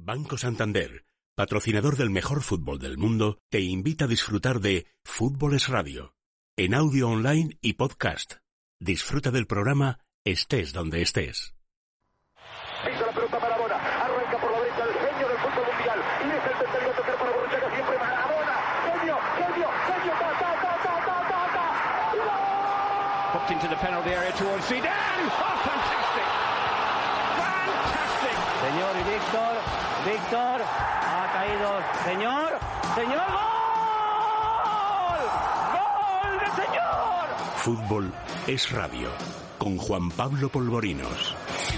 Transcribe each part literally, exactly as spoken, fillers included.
Banco Santander, patrocinador del mejor fútbol del mundo, te invita a disfrutar de Fútbol es Radio, en audio online y podcast. Disfruta del programa estés donde estés. Pisa la pelota Maradona, arranca por la derecha el genio del fútbol mundial, y es el tercero a tocar para Borruchaga, siempre Maradona, genio, genio, genio, ta, ta, ta, ta, ta, ta, ta. Popped into the penalty area towards Zidane. Oh, fantastic. Fantastic. Señor y Víctor, Víctor, ha caído, señor, señor, ¡gol! ¡Gol de señor! Fútbol es Radio, con Juan Pablo Polvorinos.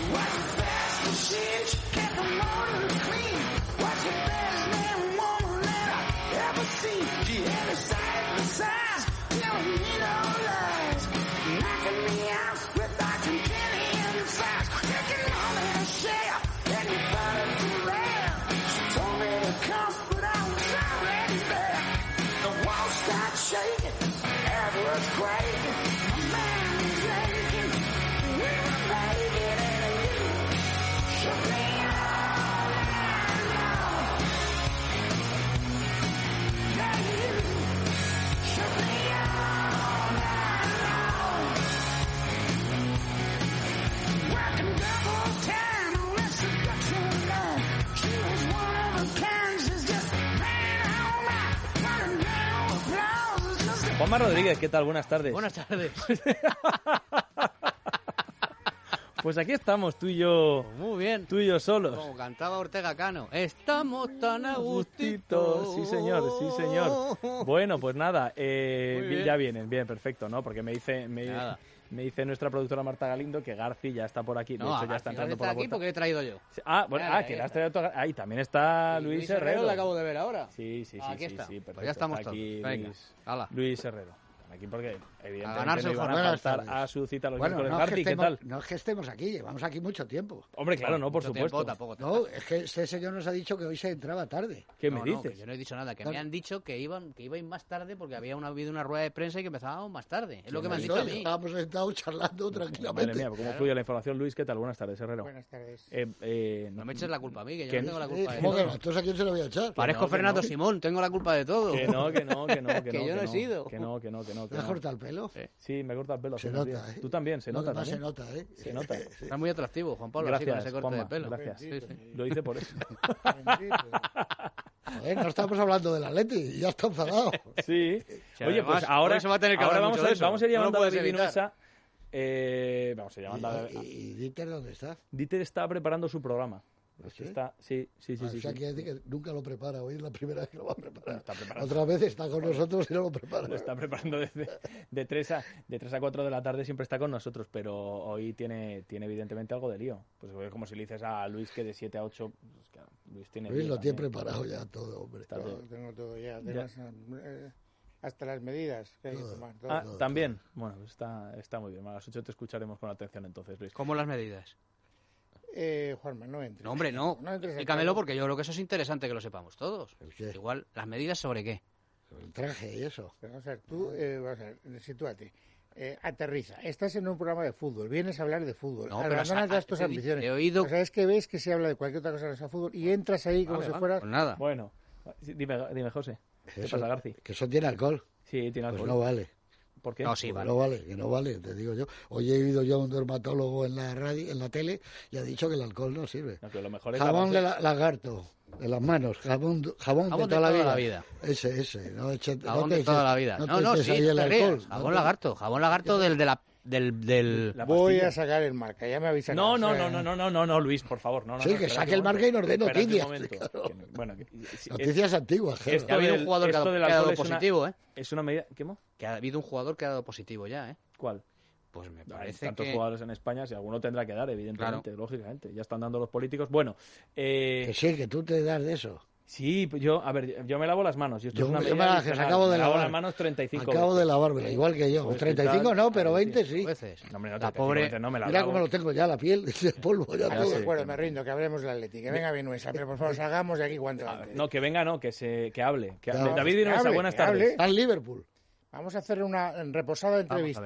Juanma Rodríguez, ¿qué tal? Buenas tardes. Buenas tardes. Pues aquí estamos, tú y yo. Pues muy bien. Tú y yo solos. Como cantaba Ortega Cano. Estamos tan a gustito. Sí, señor, sí, señor. Bueno, pues nada, eh, Muy bien. ya vienen, bien, perfecto, ¿no? Porque me dice, me, Nada. me dice nuestra productora Marta Galindo que Garci ya está por aquí. De No, hecho, ya está entrando está por la aquí puerta. porque he traído yo. Ah, bueno, Mira, ah, que ahí le has está. traído tu... Ahí también está Y Luis, Herrero. lo acabo de ver ahora. Sí, sí, sí, Aquí sí, está. sí, perfecto. Pues ya estamos Está aquí todos. Venga, Luis, hala. Luis Herrero. Aquí porque evidentemente ganarse no el iban a Buenas faltar tardes. a su cita los Bueno, miércoles. no es, que Garci, ¿qué estemos, tal? no es que estemos aquí, llevamos aquí mucho tiempo. Hombre, claro, no, por Mucho supuesto. tiempo, tampoco. No, es que este señor nos ha dicho que hoy se entraba tarde. ¿Qué No, me no, dices? que yo no he dicho nada, que Claro. me han dicho que iban que ibais más tarde porque había una, habido una rueda de prensa y que empezábamos más tarde. Es lo que me han dicho a No, mí. estábamos sentados charlando tranquilamente. Madre mía, ¿cómo fluye la información, Luis? ¿Qué tal? Buenas tardes, Herrero. Buenas tardes. Eh, eh, No me eches la culpa a mí, que yo que no tengo la Eh, culpa de ¿Cómo que no? todo. Entonces, ¿a quién se lo voy a echar? Parezco no, que Fernando no. Simón, tengo la culpa de todo. Que no, que no, que no, que Que no. yo no he sido. Que no, que no, que no. Que ¿Te has no. cortado el pelo? Sí, me he cortado el pelo. Se hace unos nota, días. ¿eh? Tú también, se No, nota además también. se nota, ¿eh? Se nota. Está muy atractivo, Juan Pablo, así con Gracias, ese corte Juanma, de pelo. gracias. Sí, sí. Lo hice por eso. Joder, no estamos hablando del Atleti y ya está enfadado. Sí. Sí, Oye, además, pues ahora, hoy se va a tener que ahora hablar vamos mucho a de ver, eso. vamos a ir No lo llamando a puedes David evitar. Vinuesa. Eh, vamos a ir llamando a... ¿Y, y Dieter dónde está? Dieter está preparando su programa. ¿Ah, sí? Está, sí, sí, sí, Ah, sí. o sea, sí. quiere decir que nunca lo prepara. Hoy es la primera vez que lo va a preparar. Está preparando. Otra vez está con nosotros y no lo prepara. Lo está preparando desde de tres a de tres a cuatro de la tarde, siempre está con nosotros, pero hoy tiene tiene evidentemente algo de lío. Pues es como si le dices a Luis que de siete a ocho, pues claro, Luis tiene Luis lío lo tiene también. preparado ya todo, hombre. Está todo. todo. Todo, tengo todo ya. Además, eh, hasta las medidas que hay que Todo. tomar. todo. Ah, todo, también. Bueno, pues está está muy bien. A las ocho te escucharemos con atención entonces, Luis. ¿Cómo las medidas? Eh, Juanma, no entres. No, hombre, no. No entres en Explícamelo calor. porque yo creo que eso es interesante que lo sepamos todos. ¿El qué? Igual, ¿las medidas sobre qué? El traje y eso. Pero, vamos a ver, tú, eh, vamos a ver, sitúate. Eh, aterriza. Estás en un programa de fútbol. Vienes a hablar de fútbol. No, pero Abandonas sa- todas tus he- ambiciones. he oído- O sea, es que ves que se habla de cualquier otra cosa que no sea fútbol y entras ahí como Vale, si vale, fueras... Pues nada. Bueno, dime, dime José. ¿Qué Eso- pasa, Garci? Que eso tiene alcohol. Sí, tiene Pues alcohol. no vale. ¿Por qué? No, sí, Pues vale. no vale, que no vale, te digo yo. Hoy he ido yo a un dermatólogo en la radio, en la tele, y ha dicho que el alcohol no sirve. No, que lo mejor es la Jabón base- de la- lagarto, de las manos, jabón, jabón, de toda, la, vida. Ese, ese. No eche, Jabón no te de toda eches- la vida. No, No, te no, eches sí, ahí no el te alcohol. rías. Jabón No te- lagarto. Jabón lagarto del de la... Del, del... La Voy pastilla. a sacar el marca, ya me avisa. No, no, no, no, no, no, no, no, Luis, por favor. No, no, Sí, no, que espérate saque un el marca momento. y nos dé Espérate un noticias, momento. claro. Que- Bueno, que- si- Noticias antiguas, Esto Gerardo. Ya ha habido del- un jugador que ha esto dado, del que ha dado alcohol es una- positivo, ¿eh? Es una medida... ¿Qué mo? Que ha habido un jugador que ha dado positivo ya, ¿eh? ¿Cuál? Pues me Hay parece tantos que... jugadores en España, si alguno tendrá que dar, evidentemente, lógicamente. Ya están dando los políticos. Bueno, eh, Que sí, que tú te das de eso. sí, pues yo, a ver, yo me lavo las manos. Y esto Yo, es una yo medida me las adicional. acabo de Me lavo lavar. las manos treinta y cinco Acabo de veces. lavármela, igual que yo. Pues, treinta y cinco ¿qué tal? no, pero Claro, veinte sí. sí. veces. No, hombre, no, La treinta y cinco pobre- veces no me la Mira lavo. cómo lo tengo ya, la piel de polvo. Ya Ah, todo. de acuerdo, me rindo, que hablemos del Atleti. Que venga Vinuesa, pero por favor, salgamos de aquí cuanto A antes. ver, no, que venga, no, que se que hable. Que Que hable. hable, David que Vinuesa, hable, buenas que tardes. hable. Está en Liverpool. Vamos a hacer una reposada Vamos a ver. entrevista. Tú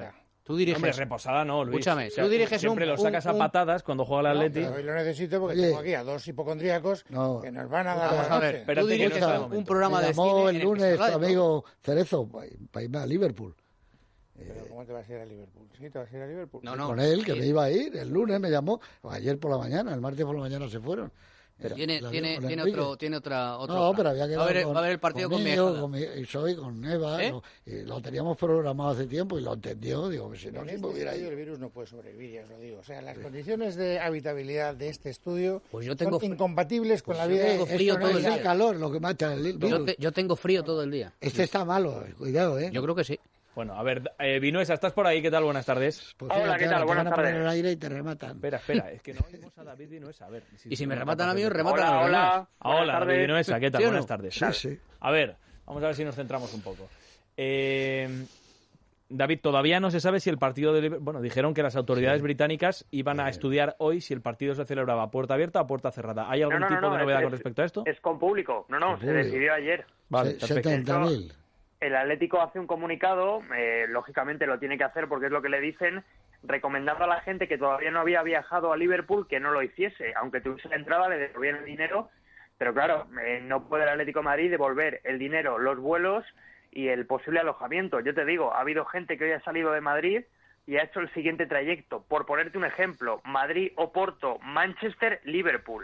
tú diriges... Hombre, reposada no, Luis. Escúchame, O sea, tú diriges siempre un- lo sacas a un- patadas cuando juega el No, Atleti. pero hoy lo necesito porque Oye. tengo aquí a dos hipocondríacos No. que nos van a dar Vamos la a ver, noche. Espérate tú que no diriges es el un momento. programa Me de llamó cine el en el que se lunes habla tu de todo. amigo Cerezo para irme a Liverpool. Pero ¿cómo te vas a ir a Liverpool? ¿Sí? ¿Te vas a ir a Liverpool? No, no. Con él, que sí. me iba a ir. El lunes me llamó. Ayer por la mañana, el martes por la mañana se fueron. Tiene, La- tiene, con tiene, Enrique. otro, tiene otra, otro No, plan. pero había va, quedado a ver, con, va a ver el partido con, mi conmigo, hija. con mi, y soy con Eva, ¿Eh? ¿no? Y lo teníamos programado hace tiempo y lo entendió. Digo, que si no, En si este me hubiera estadio ido. el virus no puede sobrevivir, ya os lo digo. O sea, las condiciones de habitabilidad de este estudio Pues yo tengo son fr- incompatibles con la yo vida. tengo Esto frío no todo es el Es real. el calor lo que mata el Yo, virus. te- yo tengo frío todo el día. Este está malo, eh, cuidado, ¿eh? Yo creo que sí. Bueno, a ver, eh, Vinuesa, ¿estás por ahí? ¿Qué tal? Buenas tardes. Pues Hola, fíjate, ¿qué tal? ahora te Buenas van a poner tardes. el aire y te rematan. Espera, espera, es que no oímos a David Vinuesa. A ver, Y si me no rematan a mí, capaz de- rematan a Hola, los demás. hola. Hola, Buenas David tardes. Vinuesa, ¿qué tal? ¿Sí o no? Buenas tardes. Sí, sí. A ver, vamos a ver si nos centramos un poco. Eh, David, todavía no se sabe si el partido de... Liber- Bueno, dijeron que las autoridades británicas iban a estudiar hoy si el partido se celebraba a puerta abierta o a puerta cerrada. ¿Hay algún No, no, tipo no, de es- novedad es- con respecto a esto? Es con público. No, no, Con se público. decidió ayer. Vale, Se- perfecto. setenta mil. El Atlético hace un comunicado, eh, lógicamente lo tiene que hacer porque es lo que le dicen, recomendando a la gente que todavía no había viajado a Liverpool que no lo hiciese. Aunque tuviese la entrada, le devolvían el dinero. Pero claro, eh, no puede el Atlético de Madrid devolver el dinero, los vuelos y el posible alojamiento. Yo te digo, ha habido gente que hoy ha salido de Madrid y ha hecho el siguiente trayecto. Por ponerte un ejemplo, Madrid, Oporto, Manchester, Liverpool.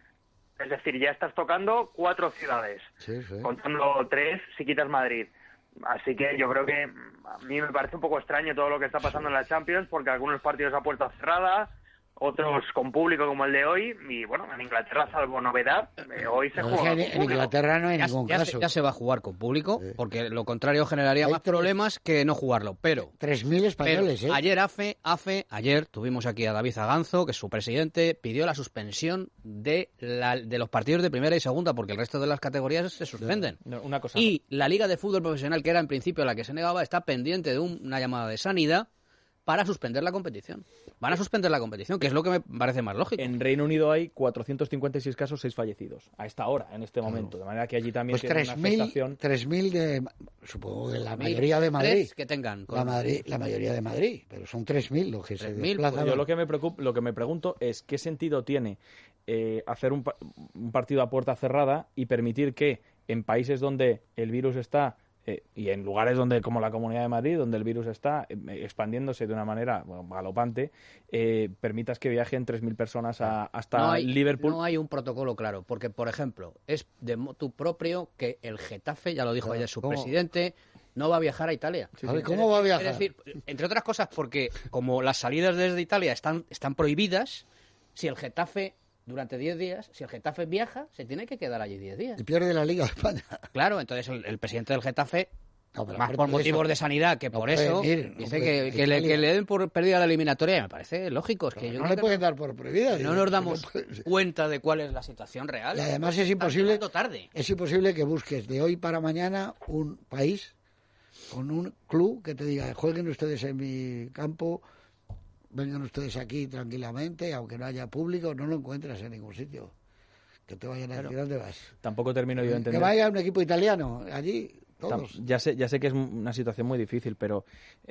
Es decir, ya estás tocando cuatro ciudades, Sí, sí. contando tres si quitas Madrid. Así que yo creo que mm, a mí me parece un poco extraño todo lo que está pasando en la Champions, porque algunos partidos a puerta cerrada, otros con público como el de hoy, y bueno, en Inglaterra, salvo novedad, eh, hoy se No, es juega que con en, en público. Inglaterra no hay Ya, ningún ya caso. se, ya se va a jugar con público, Sí. porque lo contrario generaría Hay más tres- problemas que no jugarlo. Pero, tres mil pero españoles, ¿eh? ayer AFE, AFE, ayer tuvimos aquí a David Aganzo, que es su presidente, pidió la suspensión de, la, de los partidos de primera y segunda, porque el resto de las categorías se suspenden. No, una cosa. Y la Liga de Fútbol Profesional, que era en principio la que se negaba, está pendiente de un- una llamada de sanidad para suspender la competición. Van a suspender la competición, que es lo que me parece más lógico. En Reino Unido hay cuatrocientos cincuenta y seis casos, seis fallecidos. A esta hora, en este momento. De manera que allí también Pues tiene una afectación. tres mil de... Supongo que la Mil, mayoría de Madrid. tres que tengan. con- La, Madrid, la mayoría de Madrid, pero son tres mil los que se tres mil, desplazan. Pues yo lo que me preocupa, lo que me pregunto es qué sentido tiene eh, hacer un, pa- un partido a puerta cerrada y permitir que en países donde el virus está eh, y en lugares donde como la Comunidad de Madrid, donde el virus está eh, expandiéndose de una manera bueno, galopante, eh, permitas que viajen tres mil personas a- hasta no hay, Liverpool. no hay un protocolo claro, porque, por ejemplo, es de motu propio que el Getafe, ya lo dijo Claro, ayer su ¿cómo? presidente, no va a viajar a Italia. A ver, ¿cómo va a viajar? Es decir, entre otras cosas, porque como las salidas desde Italia están, están prohibidas, si el Getafe, durante diez días, si el Getafe viaja, se tiene que quedar allí diez días. Y pierde la Liga de España. Claro, entonces el, el presidente del Getafe, No, pero más aparte por de motivos eso, de sanidad que no por pueden eso, ir, no dice pueden- que, que le, Italia- que le den por perdida la eliminatoria. Me parece lógico. Es que yo no creo le que pueden dar por prohibida. no digo, nos que damos no puede- cuenta de cuál es la situación real. Y además es Está imposible, llegando tarde. es imposible que busques de hoy para mañana un país con un club que te diga, jueguen ustedes en mi campo, vengan ustedes aquí tranquilamente, aunque no haya público, no lo encuentras en ningún sitio. Que te vayan a decir, ¿dónde vas? Tampoco termino yo de Que entender. vaya un equipo italiano, allí, Tam- todos. Ya sé, ya sé que es una situación muy difícil, pero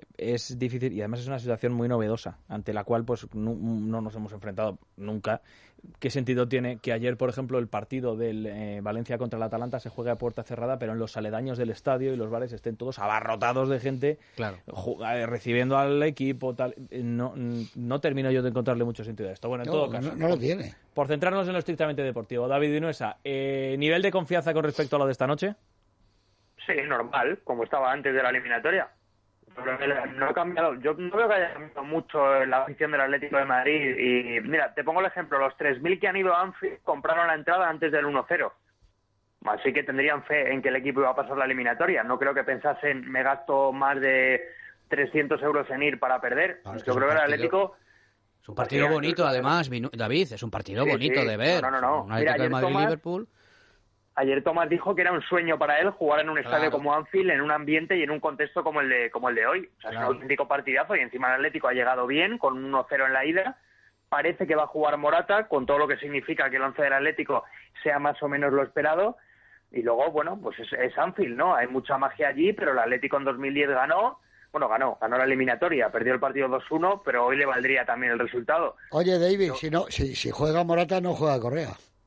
es difícil y además es una situación muy novedosa, ante la cual pues no, no nos hemos enfrentado nunca. ¿Qué sentido tiene que ayer, por ejemplo, el partido del eh, Valencia contra el Atalanta se juegue a puerta cerrada, pero en los aledaños del estadio y los bares estén todos abarrotados de gente Claro. ju- eh, recibiendo al equipo? Tal? Eh, No, no termino yo de encontrarle mucho sentido a esto. Bueno, en No, todo caso, no, no lo tiene. por centrarnos en lo estrictamente deportivo, David Vinuesa, eh, ¿nivel de confianza con respecto a lo de esta noche? Sí, normal, como estaba antes de la eliminatoria. Pero no ha cambiado. Yo no veo que haya cambiado mucho la afición del Atlético de Madrid. Y mira, te pongo el ejemplo: los tres mil que han ido a Anfield compraron la entrada antes del uno cero. Así que tendrían fe en que el equipo iba a pasar la eliminatoria. No creo que pensasen, me gasto más de trescientos euros en ir para perder. Claro, es que Yo es creo un que el partido- Atlético... Es un partido Sí, bonito, sí, además, Vinu- David, es un partido Sí, bonito sí. de ver. No, no, no. Un Atlético Mira, de ayer Madrid Tomás- Liverpool. Ayer Tomás dijo que era un sueño para él jugar en un estadio Claro. como Anfield, en un ambiente y en un contexto como el de como el de hoy. O sea, Claro. es un auténtico partidazo y encima el Atlético ha llegado bien, con un uno cero en la ida. Parece que va a jugar Morata, con todo lo que significa que el once del Atlético sea más o menos lo esperado. Y luego, bueno, pues es, es Anfield, ¿no? Hay mucha magia allí, pero el Atlético en dos mil diez ganó, Bueno, ganó, ganó la eliminatoria, perdió el partido dos uno, pero hoy le valdría también el resultado. Oye, David, Yo... si no, si, si juega Morata, no juega Correa.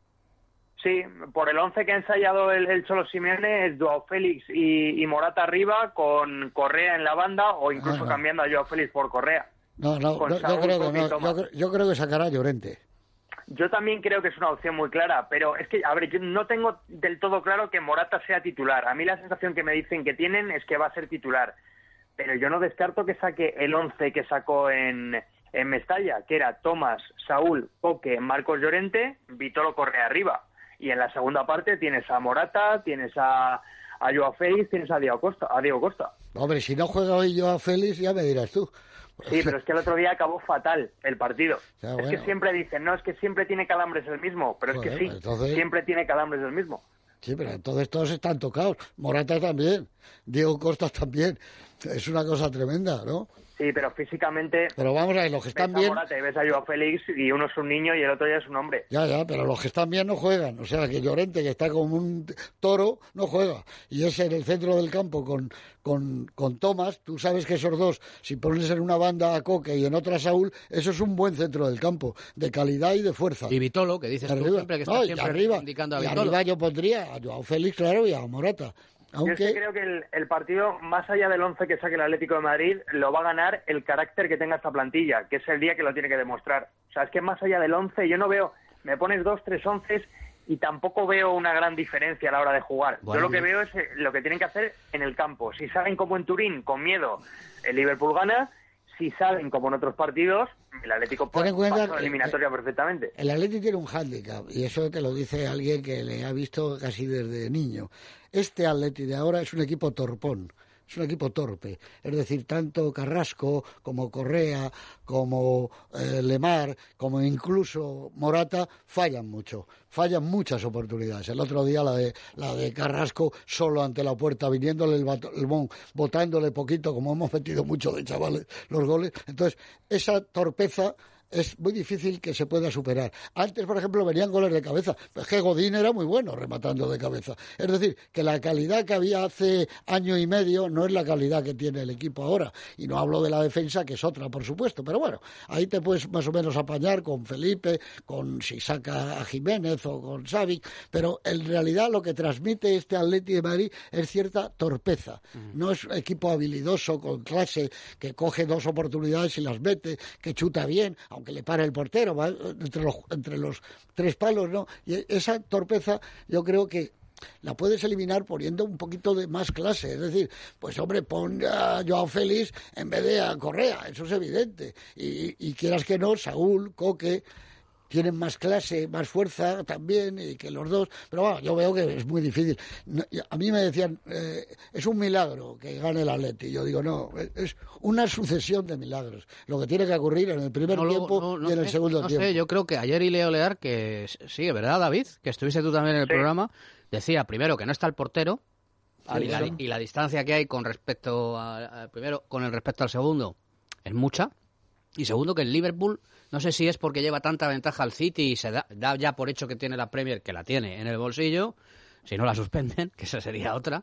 Sí, por el once que ha ensayado el, el Cholo Simeone es Joao Félix y, y Morata arriba, con Correa en la banda, o incluso ah, no. cambiando a Joao Félix por Correa. No, no, no yo, creo que no yo, yo creo que sacará a Llorente. Yo también creo que es una opción muy clara, pero es que, a ver, yo no tengo del todo claro que Morata sea titular. A mí la sensación que me dicen que tienen es que va a ser titular, pero yo no descarto que saque el once que sacó en, en Mestalla, que era Tomás, Saúl, Coque, Marcos Llorente, Vitolo Correa arriba. Y en la segunda parte tienes a Morata, tienes a, a Joao Félix, tienes a Diego Costa. A Diego Costa. Hombre, si no juega hoy Joao Félix, ya me dirás tú. Sí, pero es que el otro día acabó fatal el partido. Ya, es bueno. que siempre dicen, no, es que siempre tiene calambres el mismo, pero Joder, es que sí, entonces... siempre tiene calambres el mismo. Sí, pero entonces todos están tocados. Morata también, Diego Costa también. Es una cosa tremenda, ¿no? Sí, pero físicamente... Pero vamos a ver, los que están ves a bien... Morata y ves a Joao Félix y uno es un niño y el otro ya es un hombre. Ya, ya, pero los que están bien no juegan. O sea, que Llorente, que está como un toro, no juega. Y ese en el centro del campo con, con, con Tomás, tú sabes que esos dos, si pones en una banda a Coque y en otra a Saúl, eso es un buen centro del campo, de calidad y de fuerza. Y Vitolo, que dices arriba. tú siempre que está no, siempre arriba, indicando a y Vitolo. arriba yo pondría a Joao Félix, claro, y a Morata. Aunque... Yo es que creo que el, el partido, más allá del once que saque el Atlético de Madrid, lo va a ganar el carácter que tenga esta plantilla, que es el día que lo tiene que demostrar. O sea, es que más allá del once, yo no veo, me pones dos, tres onces y tampoco veo una gran diferencia a la hora de jugar. Bueno, yo lo que veo es lo que tienen que hacer en el campo. Si salen como en Turín, con miedo, el Liverpool gana. Si salen como en otros partidos, el Atlético pasa la eliminatoria perfectamente. El Atlético tiene un hándicap, y eso te lo dice alguien que le ha visto casi desde niño. Este Atlético de ahora es un equipo torpón. Es un equipo torpe, es decir, tanto Carrasco como Correa, como eh, Lemar, como incluso Morata, fallan mucho, fallan muchas oportunidades. El otro día la de la de Carrasco solo ante la puerta, viniéndole el, bat, el bon, botándole poquito, como hemos metido mucho de chavales los goles. Entonces, esa torpeza es muy difícil que se pueda superar. Antes, por ejemplo, venían goles de cabeza, pero es que Godín era muy bueno rematando de cabeza. Es decir, que la calidad que había hace año y medio no es la calidad que tiene el equipo ahora. Y no hablo de la defensa, que es otra, por supuesto. Pero bueno, ahí te puedes más o menos apañar con Felipe, con si saca a Jiménez o con Savic. Pero en realidad lo que transmite este Atleti de Madrid es cierta torpeza. No es un equipo habilidoso, con clase, que coge dos oportunidades y las mete, que chuta bien, aunque le para el portero, va entre los, entre los tres palos, ¿no? Y esa torpeza yo creo que la puedes eliminar poniendo un poquito de más clase. Es decir, pues hombre, pon a Joao Félix en vez de a Correa, eso es evidente. Y, y quieras que no, Saúl, Coque... tienen más clase, más fuerza también, y que los dos, pero bueno, yo veo que es muy difícil. A mí me decían, eh, es un milagro que gane el Atleti. Yo digo, no, es una sucesión de milagros. Lo que tiene que ocurrir en el primer no, tiempo no, no, y en el sé, segundo no tiempo. No sé, yo creo que ayer y Leo Lear, que sí, ¿verdad, David? Que estuviste tú también en el sí. programa, decía primero que no está el portero, sí, y, la, y la distancia que hay con respecto a, a, primero, con el respecto al segundo, es mucha. Y segundo, que el Liverpool, no sé si es porque lleva tanta ventaja al City y se da, da ya por hecho que tiene la Premier, que la tiene en el bolsillo, si no la suspenden, que esa sería otra,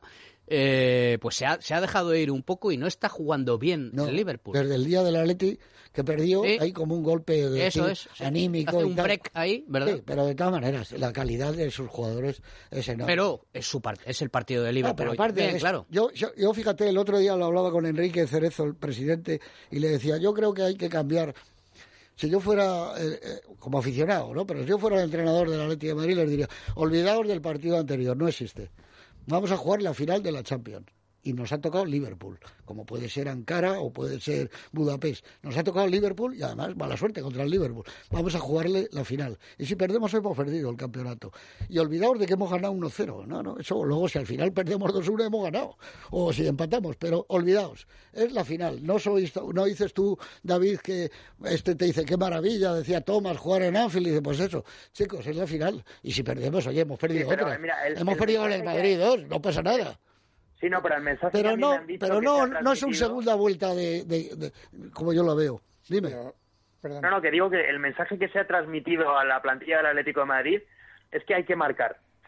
eh, pues se ha, se ha dejado ir un poco y no está jugando bien no, el Liverpool. Desde el día del Atleti que perdió, sí. hay como un golpe de Eso es, anímico. Hace y un tal. break ahí, ¿verdad? Sí, pero de todas maneras, la calidad de sus jugadores es enorme. Pero es su parte, es el partido del Liverpool. No, pero aparte, bien, es, claro. Yo, yo, yo fíjate, el otro día lo hablaba con Enrique Cerezo, el presidente, y le decía, yo creo que hay que cambiar. Si yo fuera, eh, eh, como aficionado, ¿no? Pero si yo fuera el entrenador del Atlético de Madrid, les diría, olvidaos del partido anterior, no existe. Vamos a jugar la final de la Champions. Y nos ha tocado Liverpool, como puede ser Ankara o puede ser Budapest. Nos ha tocado Liverpool y además mala suerte contra el Liverpool. Vamos a jugarle la final. Y si perdemos hemos perdido el campeonato. Y olvidaos de que hemos ganado uno cero. No, no, eso luego si al final perdemos dos uno hemos ganado. O si empatamos, pero olvidaos. Es la final. No sois, no dices tú, David, que este te dice qué maravilla, decía Tomás, jugar en Anfield. Y dice, pues eso, chicos, es la final. Y si perdemos, oye, hemos perdido sí, pero, otra. Mira, el, hemos el perdido con el Madrid dos, no pasa nada. Sí, no, pero el mensaje pero que a mí no, me han dicho pero que no, se ha no es una segunda vuelta de, de, de, como yo la veo. Dime. Pero, no, no, que digo que el mensaje que se ha transmitido a la plantilla del Atlético de Madrid es que hay que marcar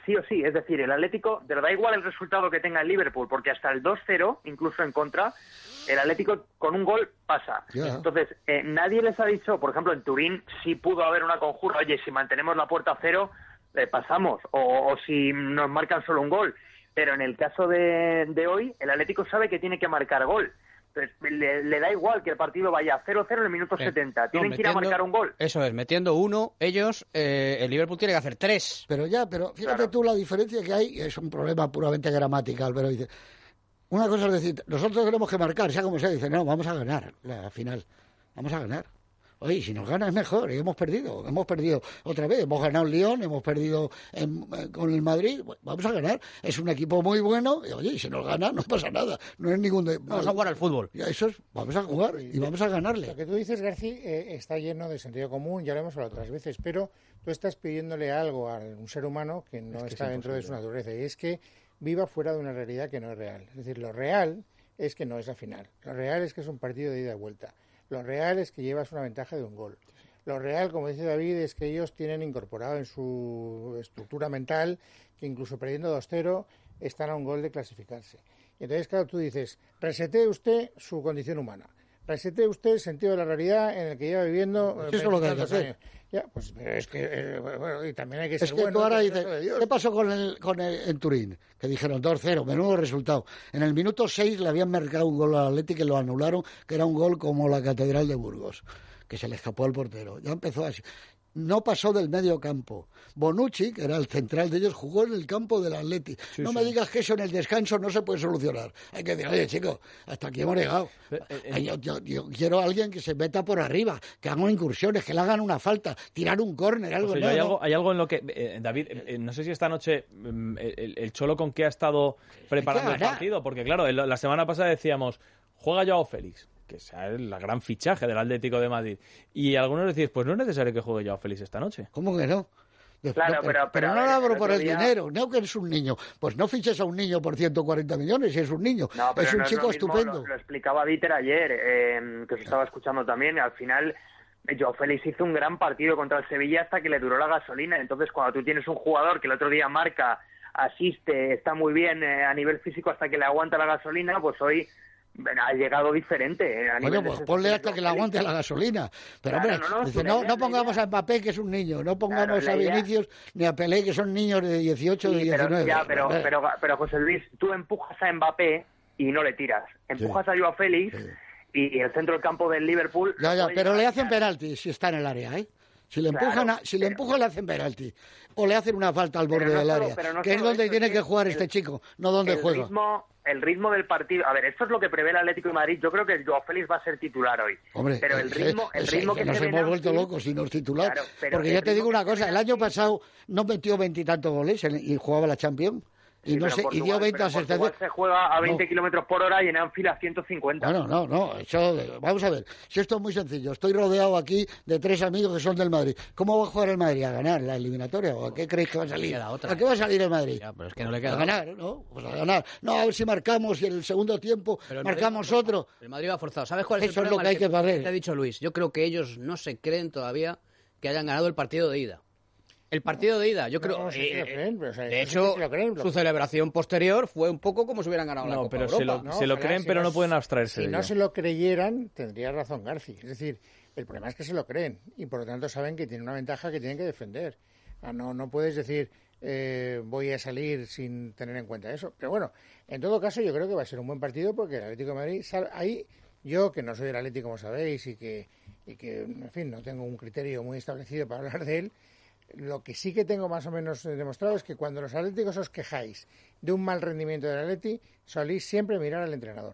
sí o sí. Es decir, el Atlético, de verdad, igual el resultado que tenga el Liverpool, porque hasta el dos cero, incluso en contra, el Atlético con un gol pasa. Yeah. Entonces, eh, nadie les ha dicho, por ejemplo, en Turín sí pudo haber una conjura, oye, si mantenemos la puerta a cero, eh, pasamos, o, o si nos marcan solo un gol. Pero en el caso de, de hoy, el Atlético sabe que tiene que marcar gol. Entonces, le, le da igual que el partido vaya cero cero en el minuto Eh, setenta. Tienen no, que ir a metiendo- marcar un gol. Eso es, metiendo uno, ellos, eh, el Liverpool tiene que hacer tres. Pero ya, pero fíjate Claro. tú la diferencia que hay, es un problema puramente gramatical, pero dice, una cosa es decir, nosotros tenemos que marcar, sea como sea, dice, no, vamos a ganar la final, vamos a ganar. Oye, si nos gana es mejor, y hemos perdido, hemos perdido otra vez, hemos ganado el Lyon, hemos perdido en- en- con el Madrid, bueno, vamos a ganar, es un equipo muy bueno, y oye, y si nos gana no pasa nada, no es ningún... De, Vamos a jugar al fútbol. Ya, eso es, vamos a jugar y vamos a ganarle. Lo que tú dices, García, eh, está lleno de sentido común, ya lo hemos hablado otras veces, pero tú estás pidiéndole algo a un ser humano que no Es que está es dentro de su imposible. naturaleza, y es que viva fuera de una realidad que no es real. Es decir, lo real es que no es la final. Lo real es que es un partido de ida y vuelta. Lo real es que llevas una ventaja de un gol. Lo real, como dice David, es que ellos tienen incorporado en su estructura mental que incluso perdiendo dos cero están a un gol de clasificarse. Y entonces, claro, tú dices, resete usted su condición humana. Resete usted el sentido de la realidad en el que lleva viviendo. Eso es lo que hay que tantos hacer. años. Ya, pues pero es que, eh, bueno, y también hay que Es ser que bueno. tú ahora con el dices, trato de Dios. ¿qué pasó con el, con el, en Turín? Que dijeron dos cero, menudo resultado. En el minuto seis le habían marcado un gol al Atleti que lo anularon, que era un gol como la Catedral de Burgos, que se le escapó al portero. Ya empezó así. No pasó del medio campo. Bonucci, que era el central de ellos, jugó en el campo del Atleti. Sí, no sí. me digas que eso en el descanso no se puede solucionar. Hay que decir, oye, chicos, hasta aquí hemos llegado. Eh, eh, Ay, Yo, yo- yo quiero a alguien que se meta por arriba, que haga incursiones, que le hagan una falta, tirar un córner, algo. O sea, yo no, hay, no. algo, hay algo en lo que, eh, David, eh, eh, no sé si esta noche mm, el, el Cholo con qué ha estado preparando el ganar. partido, porque claro, el- la semana pasada decíamos, juega Joao Félix, que sea el gran fichaje del Atlético de Madrid, y algunos decís, pues no es necesario que juegue Joao Félix esta noche. ¿Cómo que no? De- Claro, no, pero- pero, no a lo ver, abro el por otro el día- dinero, no que es un niño. Pues no fiches a un niño por ciento cuarenta millones si es un niño. No, pero es un no chico lo mismo, estupendo. Lo, lo explicaba Dieter ayer, eh, que os estaba escuchando también, y al final eh, Joao Félix hizo un gran partido contra el Sevilla hasta que le duró la gasolina. Entonces, cuando tú tienes un jugador que el otro día marca, asiste, está muy bien eh, a nivel físico hasta que le aguanta la gasolina, pues hoy bueno, ha llegado diferente. eh, a nivel Bueno, de pues ponle hasta sensaciones. que le aguante la gasolina. Pero Claro, hombre, no, no, dice, la no, idea- no la pongamos idea- a Mbappé, que es un niño, no pongamos Claro, la a idea- Vinicius ni a Pelé, que son niños de dieciocho, de Sí, pero, diecinueve. ya, pero, Hombre, pero, pero, José Luis, tú empujas a Mbappé y no le tiras. Empujas a Joao Félix Sí. y el centro del campo del Liverpool... Ya, ya, puede pero llegar le a hacen tirar. penalti si está en el área, ¿eh? Si le Claro, empujan, a- si le pero- empujan le hacen penalti. O le hacen una falta al Pero borde no del solo- área. pero no que es solo donde eso, tiene es que que jugar el- este chico, no donde el juega. ritmo, el ritmo del partido... A ver, esto es lo que prevé el Atlético de Madrid. Yo creo que Joao Félix va a ser titular hoy. Hombre, pero el eh, ritmo, el eh, ritmo que que nos se ve en hemos vuelto Anfield- locos y nos titular. Claro, pero porque el ya te digo ritmo una que se cosa, ve el en año Anfield- pasado no metió veintitantos goles en- y jugaba la Champions. Y, Sí, no pero sé, en y dio Portugal- veinte pero en Portugal asistencias. se juega a veinte No. kilómetros por hora y en Anfield a ciento cincuenta. Bueno, no, no, eso, vamos a ver, si esto es muy sencillo, estoy rodeado aquí de tres amigos que son del Madrid. ¿Cómo va a jugar el Madrid? ¿A ganar la eliminatoria o a qué creéis que va a salir? Queda otra. ¿A qué va a salir el Madrid? Ya, pero es que no le A queda. ganar, ¿no? Pues a ganar. No, a ver si marcamos y en el segundo tiempo Pero el Madrid marcamos va forzado. otro. El Madrid va forzado. ¿Sabes cuál es Eso el es lo problema? que hay El que barrer. Te ha dicho Luis. Yo creo que ellos no se creen todavía que hayan ganado el partido de ida. El partido de ida, yo creo. No, sí eh, se lo eh, creen, pero, o sea, de sí hecho, se lo creen, lo- su celebración posterior fue un poco como si hubieran ganado la No, Copa pero Europa. se lo, No, se lo ojalá, creen, si pero no no s- pueden abstraerse Si de no ello. se lo creyeran, tendría razón García. Es decir, el problema es que se lo creen y por lo tanto saben que tienen una ventaja que tienen que defender. Ah, No, no puedes decir eh, voy a salir sin tener en cuenta eso. Pero bueno, en todo caso yo creo que va a ser un buen partido porque el Atlético de Madrid, sal- ahí yo que no soy del Atlético como sabéis y que, y que, en fin, no tengo un criterio muy establecido para hablar de él, lo que sí que tengo más o menos eh, demostrado es que cuando los atléticos os quejáis de un mal rendimiento del Atleti, solís siempre mirar al entrenador.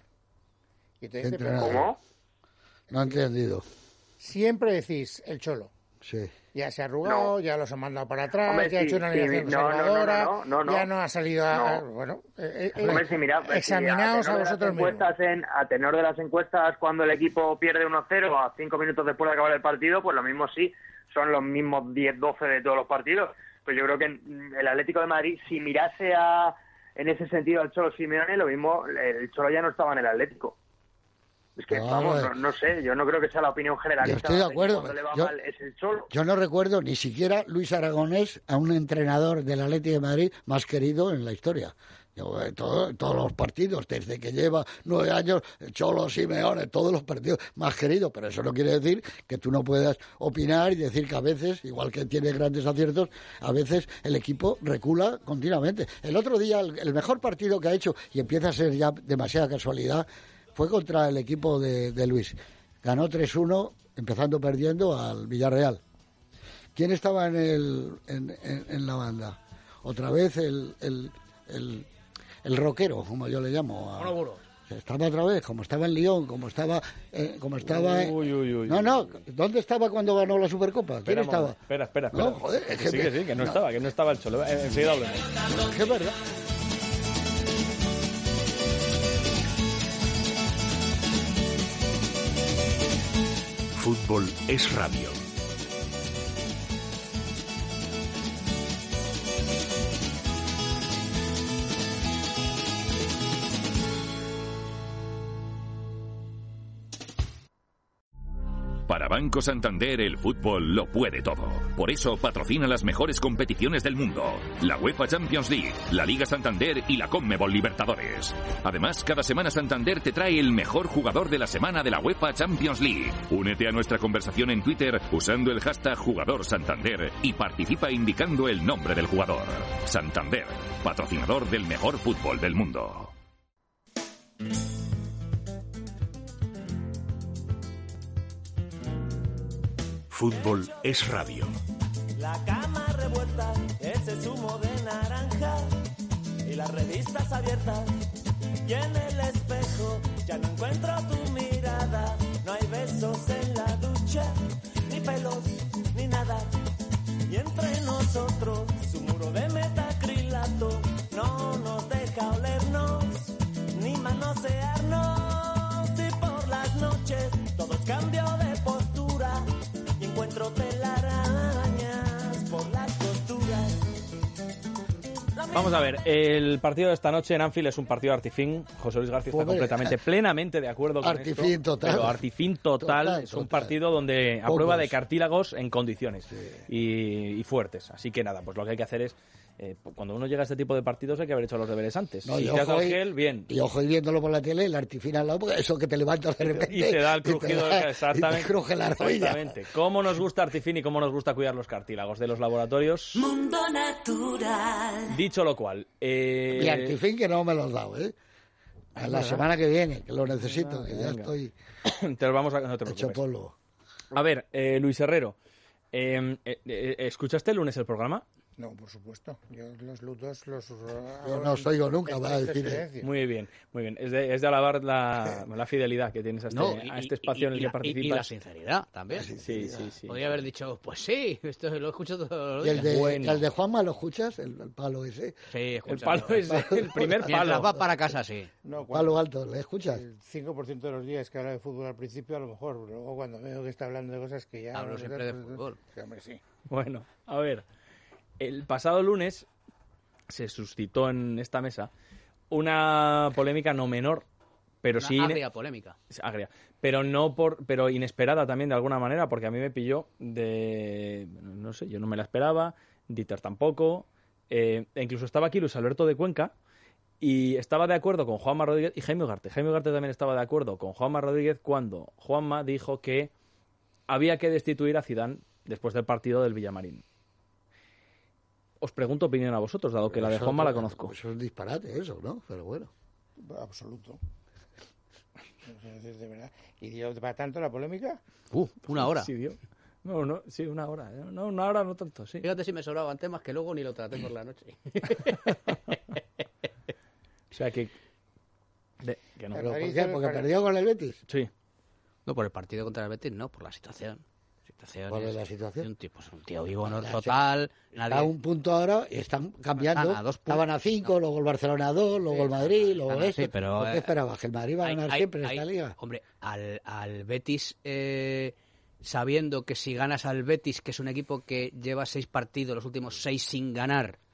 Y entonces te Entrenador. ¿Cómo? No he entendido. siempre decís el Cholo. Sí. Ya se ha arrugado, No. ya los han mandado para atrás, Hombre, ya ha sí, hecho una sí, alineación no, no, no, conservadora, no, no, no. ya no ha salido a... No. a- bueno, eh, eh, Hombre, sí, mira, pues, examinaos sí, a tenor de las vosotros mismos. encuestas en- a tenor de las encuestas, cuando el equipo pierde uno cero a cinco minutos después de acabar el partido, pues lo mismo sí, son los mismos diez doce de todos los partidos. Pues yo creo que mm, el Atlético de Madrid, si mirase a, en ese sentido al Cholo Simeone, lo mismo, el Cholo ya no estaba en el Atlético. Es que, No, vamos, no, no, no sé, yo no creo que sea la opinión Yo generalista. estoy de acuerdo. Cuando le va Yo, mal es el Cholo. yo no recuerdo ni siquiera Luis Aragonés a un entrenador del Atlético de Madrid más querido en la historia. Yo, eh, todo, todos los partidos, desde que lleva nueve años, Cholo, Simeone, todos los partidos más queridos. Pero eso no quiere decir que tú no puedas opinar y decir que a veces, igual que tiene grandes aciertos, a veces el equipo recula continuamente. El otro día, el, el mejor partido que ha hecho, y empieza a ser ya demasiada casualidad, fue contra el equipo de, de Luis. Ganó tres uno, empezando perdiendo al Villarreal. ¿Quién estaba en, el, en, en, en la banda? Otra vez el, el, el, el rockero, como yo le llamo. A, estaba otra vez, como estaba en Lyon, como estaba... Eh, como estaba uy, uy, uy, no, no, ¿dónde estaba cuando ganó la Supercopa? ¿Quién espera, estaba? Espera, espera, espera. No, joder, es que que sí, me... que sí, que no, no estaba, que no estaba el Cholo. Enseguida hablemos. Es verdad. Fútbol es radio. Para Banco Santander el fútbol lo puede todo. Por eso patrocina las mejores competiciones del mundo. La UEFA Champions League, la Liga Santander y la Conmebol Libertadores. Además, cada semana Santander te trae el mejor jugador de la semana de la UEFA Champions League. Únete a nuestra conversación en Twitter usando el hashtag Jugador Santander y participa indicando el nombre del jugador. Santander, patrocinador del mejor fútbol del mundo. Fútbol es radio. La cama revuelta, ese zumo de naranja y las revistas abiertas. Y en el espejo ya no encuentro tu mirada. No hay besos en la ducha, ni pelos, ni nada. Y entre nosotros, su muro de metacrilato no nos deja olernos, ni manosearnos. Y por las noches todo es cambio de postura. Y encuentro telarañas por las costuras. Vamos a ver, el partido de esta noche en Anfield es un partido de artifín. José Luis García está Hombre, completamente, plenamente de acuerdo con artifín esto. total. Pero artifín total, Total, es un total. partido donde a Pocos. prueba de cartílagos en condiciones Sí. y, y fuertes. Así que nada, pues lo que hay que hacer es, eh, cuando uno llega a este tipo de partidos hay que haber hecho los deberes antes. No, si y te has ojo dado ahí- gel, bien. Y ojo, y viéndolo por la tele, el artifín al lado, porque eso que te levantas de repente. Y te da el y te crujido, da- exactamente. y te cruje la rodilla. Exactamente. ¿Cómo nos gusta Artifin y cómo nos gusta cuidar los cartílagos de los laboratorios? Mundo natural. Dicho lo cual, eh, Y artifín que no me lo has dado, ¿eh? A la semana que viene, que lo necesito, que ya venga. estoy te los vamos a... No te hecho preocupes. polvo. A ver, eh, Luis Herrero, eh, eh, eh, ¿escuchaste el lunes el programa? No, por supuesto. Yo los lutos los... Yo no os oigo nunca, va a decir, ¿eh? Muy bien, muy bien. Es de, es de alabar la, la fidelidad que tienes a este, No, a y- este y- espacio en el y que la- y- participas. Y, la sinceridad también. Sí, sí, sí. Podría haber dicho, pues sí, esto lo escucho todos los ¿Y días. el de, Bueno. el de Juanma lo escuchas? El, el palo ese. Sí, El escucha, palo ¿no? es el primer Mientras palo. va para casa, sí. No, Palo alto, ¿le escuchas? El cinco por ciento de los días que habla de fútbol al principio, a lo mejor, pero luego cuando veo que está hablando de cosas que ya... Hablo siempre de fútbol. Sí, hombre, sí. Bueno, a ver. El pasado lunes se suscitó en esta mesa una polémica no menor, pero Una sí agria polémica. agria, pero no por, pero inesperada también de alguna manera, porque a mí me pilló de, no sé, yo no me la esperaba, Dieter tampoco, eh, e incluso estaba aquí Luis Alberto de Cuenca y estaba de acuerdo con Juanma Rodríguez y Jaime Ugarte. Jaime Ugarte también estaba de acuerdo con Juanma Rodríguez cuando Juanma dijo que había que destituir a Zidane después del partido del Villamarín. Os pregunto opinión a vosotros, dado que la de Eso- Juanma la conozco. Eso es disparate, eso, ¿no? Pero bueno. Absoluto. Es de verdad. ¿Y dio para tanto la polémica? Uh, una hora. Sí, dio. No, no, sí, una hora. ¿eh? No, una hora no tanto, sí. Fíjate si me sobraban temas que luego ni lo traté por la noche. O sea que... de- que no. Pero, ¿por Madrid qué? el- Porque para- perdió con el Betis. Sí. No por el partido contra el Betis, no, por la situación. situación ¿Cuál es es- la situación? Un tipo, es un tío vivo no Ya, total. Está Nadie... a un punto ahora y están cambiando. Están a dos puntos. Estaban a cinco, luego el Barcelona a dos, luego el Madrid, luego están a- esto. sí, pero, ¿Por qué eh, esperabas? ¿Que el Madrid va a Hay- ganar hay- siempre en hay- esta liga? Hombre, al, al Betis, eh, sabiendo que si ganas al Betis, que es un equipo que lleva seis partidos, los últimos seis sin ganar,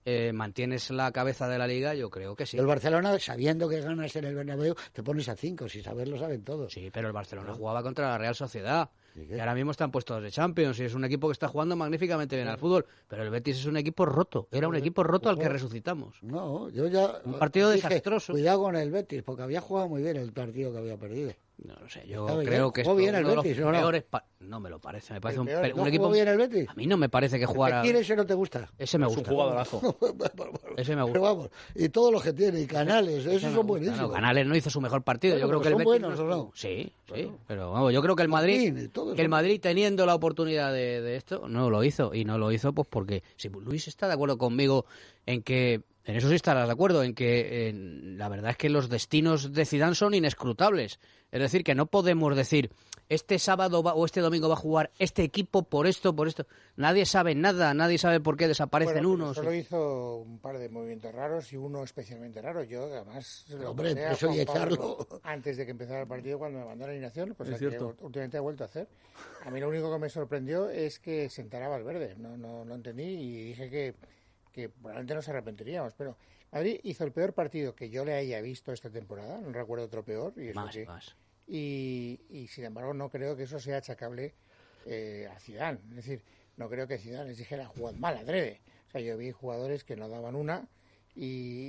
eh, mantienes la cabeza de la Liga, yo creo que sí. El Barcelona, sabiendo que ganas en el Bernabéu, te pones a cinco, si saber lo saben todos. Sí, pero el Barcelona ¿no? jugaba contra la Real Sociedad. Y ahora mismo están puestos de Champions y es un equipo que está jugando magníficamente bien al fútbol, pero el Betis es un equipo roto, era un equipo roto al que resucitamos. No, yo ya... Un partido dije, desastroso. Cuidado con el Betis, porque había jugado muy bien el partido que había perdido. No lo sé, yo ¿Sabe creo bien? que es ¿Jugó uno bien el de los Betis, o no? peores... Pa... No me lo parece, me parece un, peor, un ¿no equipo... jugó bien el Betis? A mí no me parece que jugara... ¿Quién ese no te gusta? Ese me gusta. Es un jugadorazo. Ese me gusta. Pero vamos, y todos los que tiene, y Canales, esos son buenísimos. No, Canales no hizo su mejor partido, Bueno, yo creo que son el Betis... buenos, ¿o no? Sí, sí, Bueno. pero vamos, yo creo que el Madrid, Martín, todos que el son- Madrid teniendo la oportunidad de, de esto, no lo hizo, y no lo hizo pues porque, si Luis está de acuerdo conmigo en que, en eso sí estarás de acuerdo, en que en, la verdad es que los destinos de Zidane son inescrutables, es decir, que no podemos decir, este sábado va, o este domingo va a jugar este equipo por esto, por esto, nadie sabe nada, nadie sabe por qué desaparecen Bueno, unos. Solo hizo un par de movimientos raros y uno especialmente raro. Yo, además, se lo Hombre, conté a eso y Juan Pablo echarlo. antes de que empezara el partido cuando me mandó la alineación, cosa Es que cierto. últimamente ha vuelto a hacer. A mí lo único que me sorprendió es que sentara a Valverde. No, no, no entendí y dije que, que probablemente nos arrepentiríamos. Pero Madrid hizo el peor partido que yo le haya visto esta temporada. No recuerdo otro peor. Y eso Más, que- más. Y, y sin embargo no creo que eso sea achacable eh, a Zidane. Es decir, no creo que Zidane les dijera jugad mal, adrede. O sea, yo vi jugadores que no daban una y,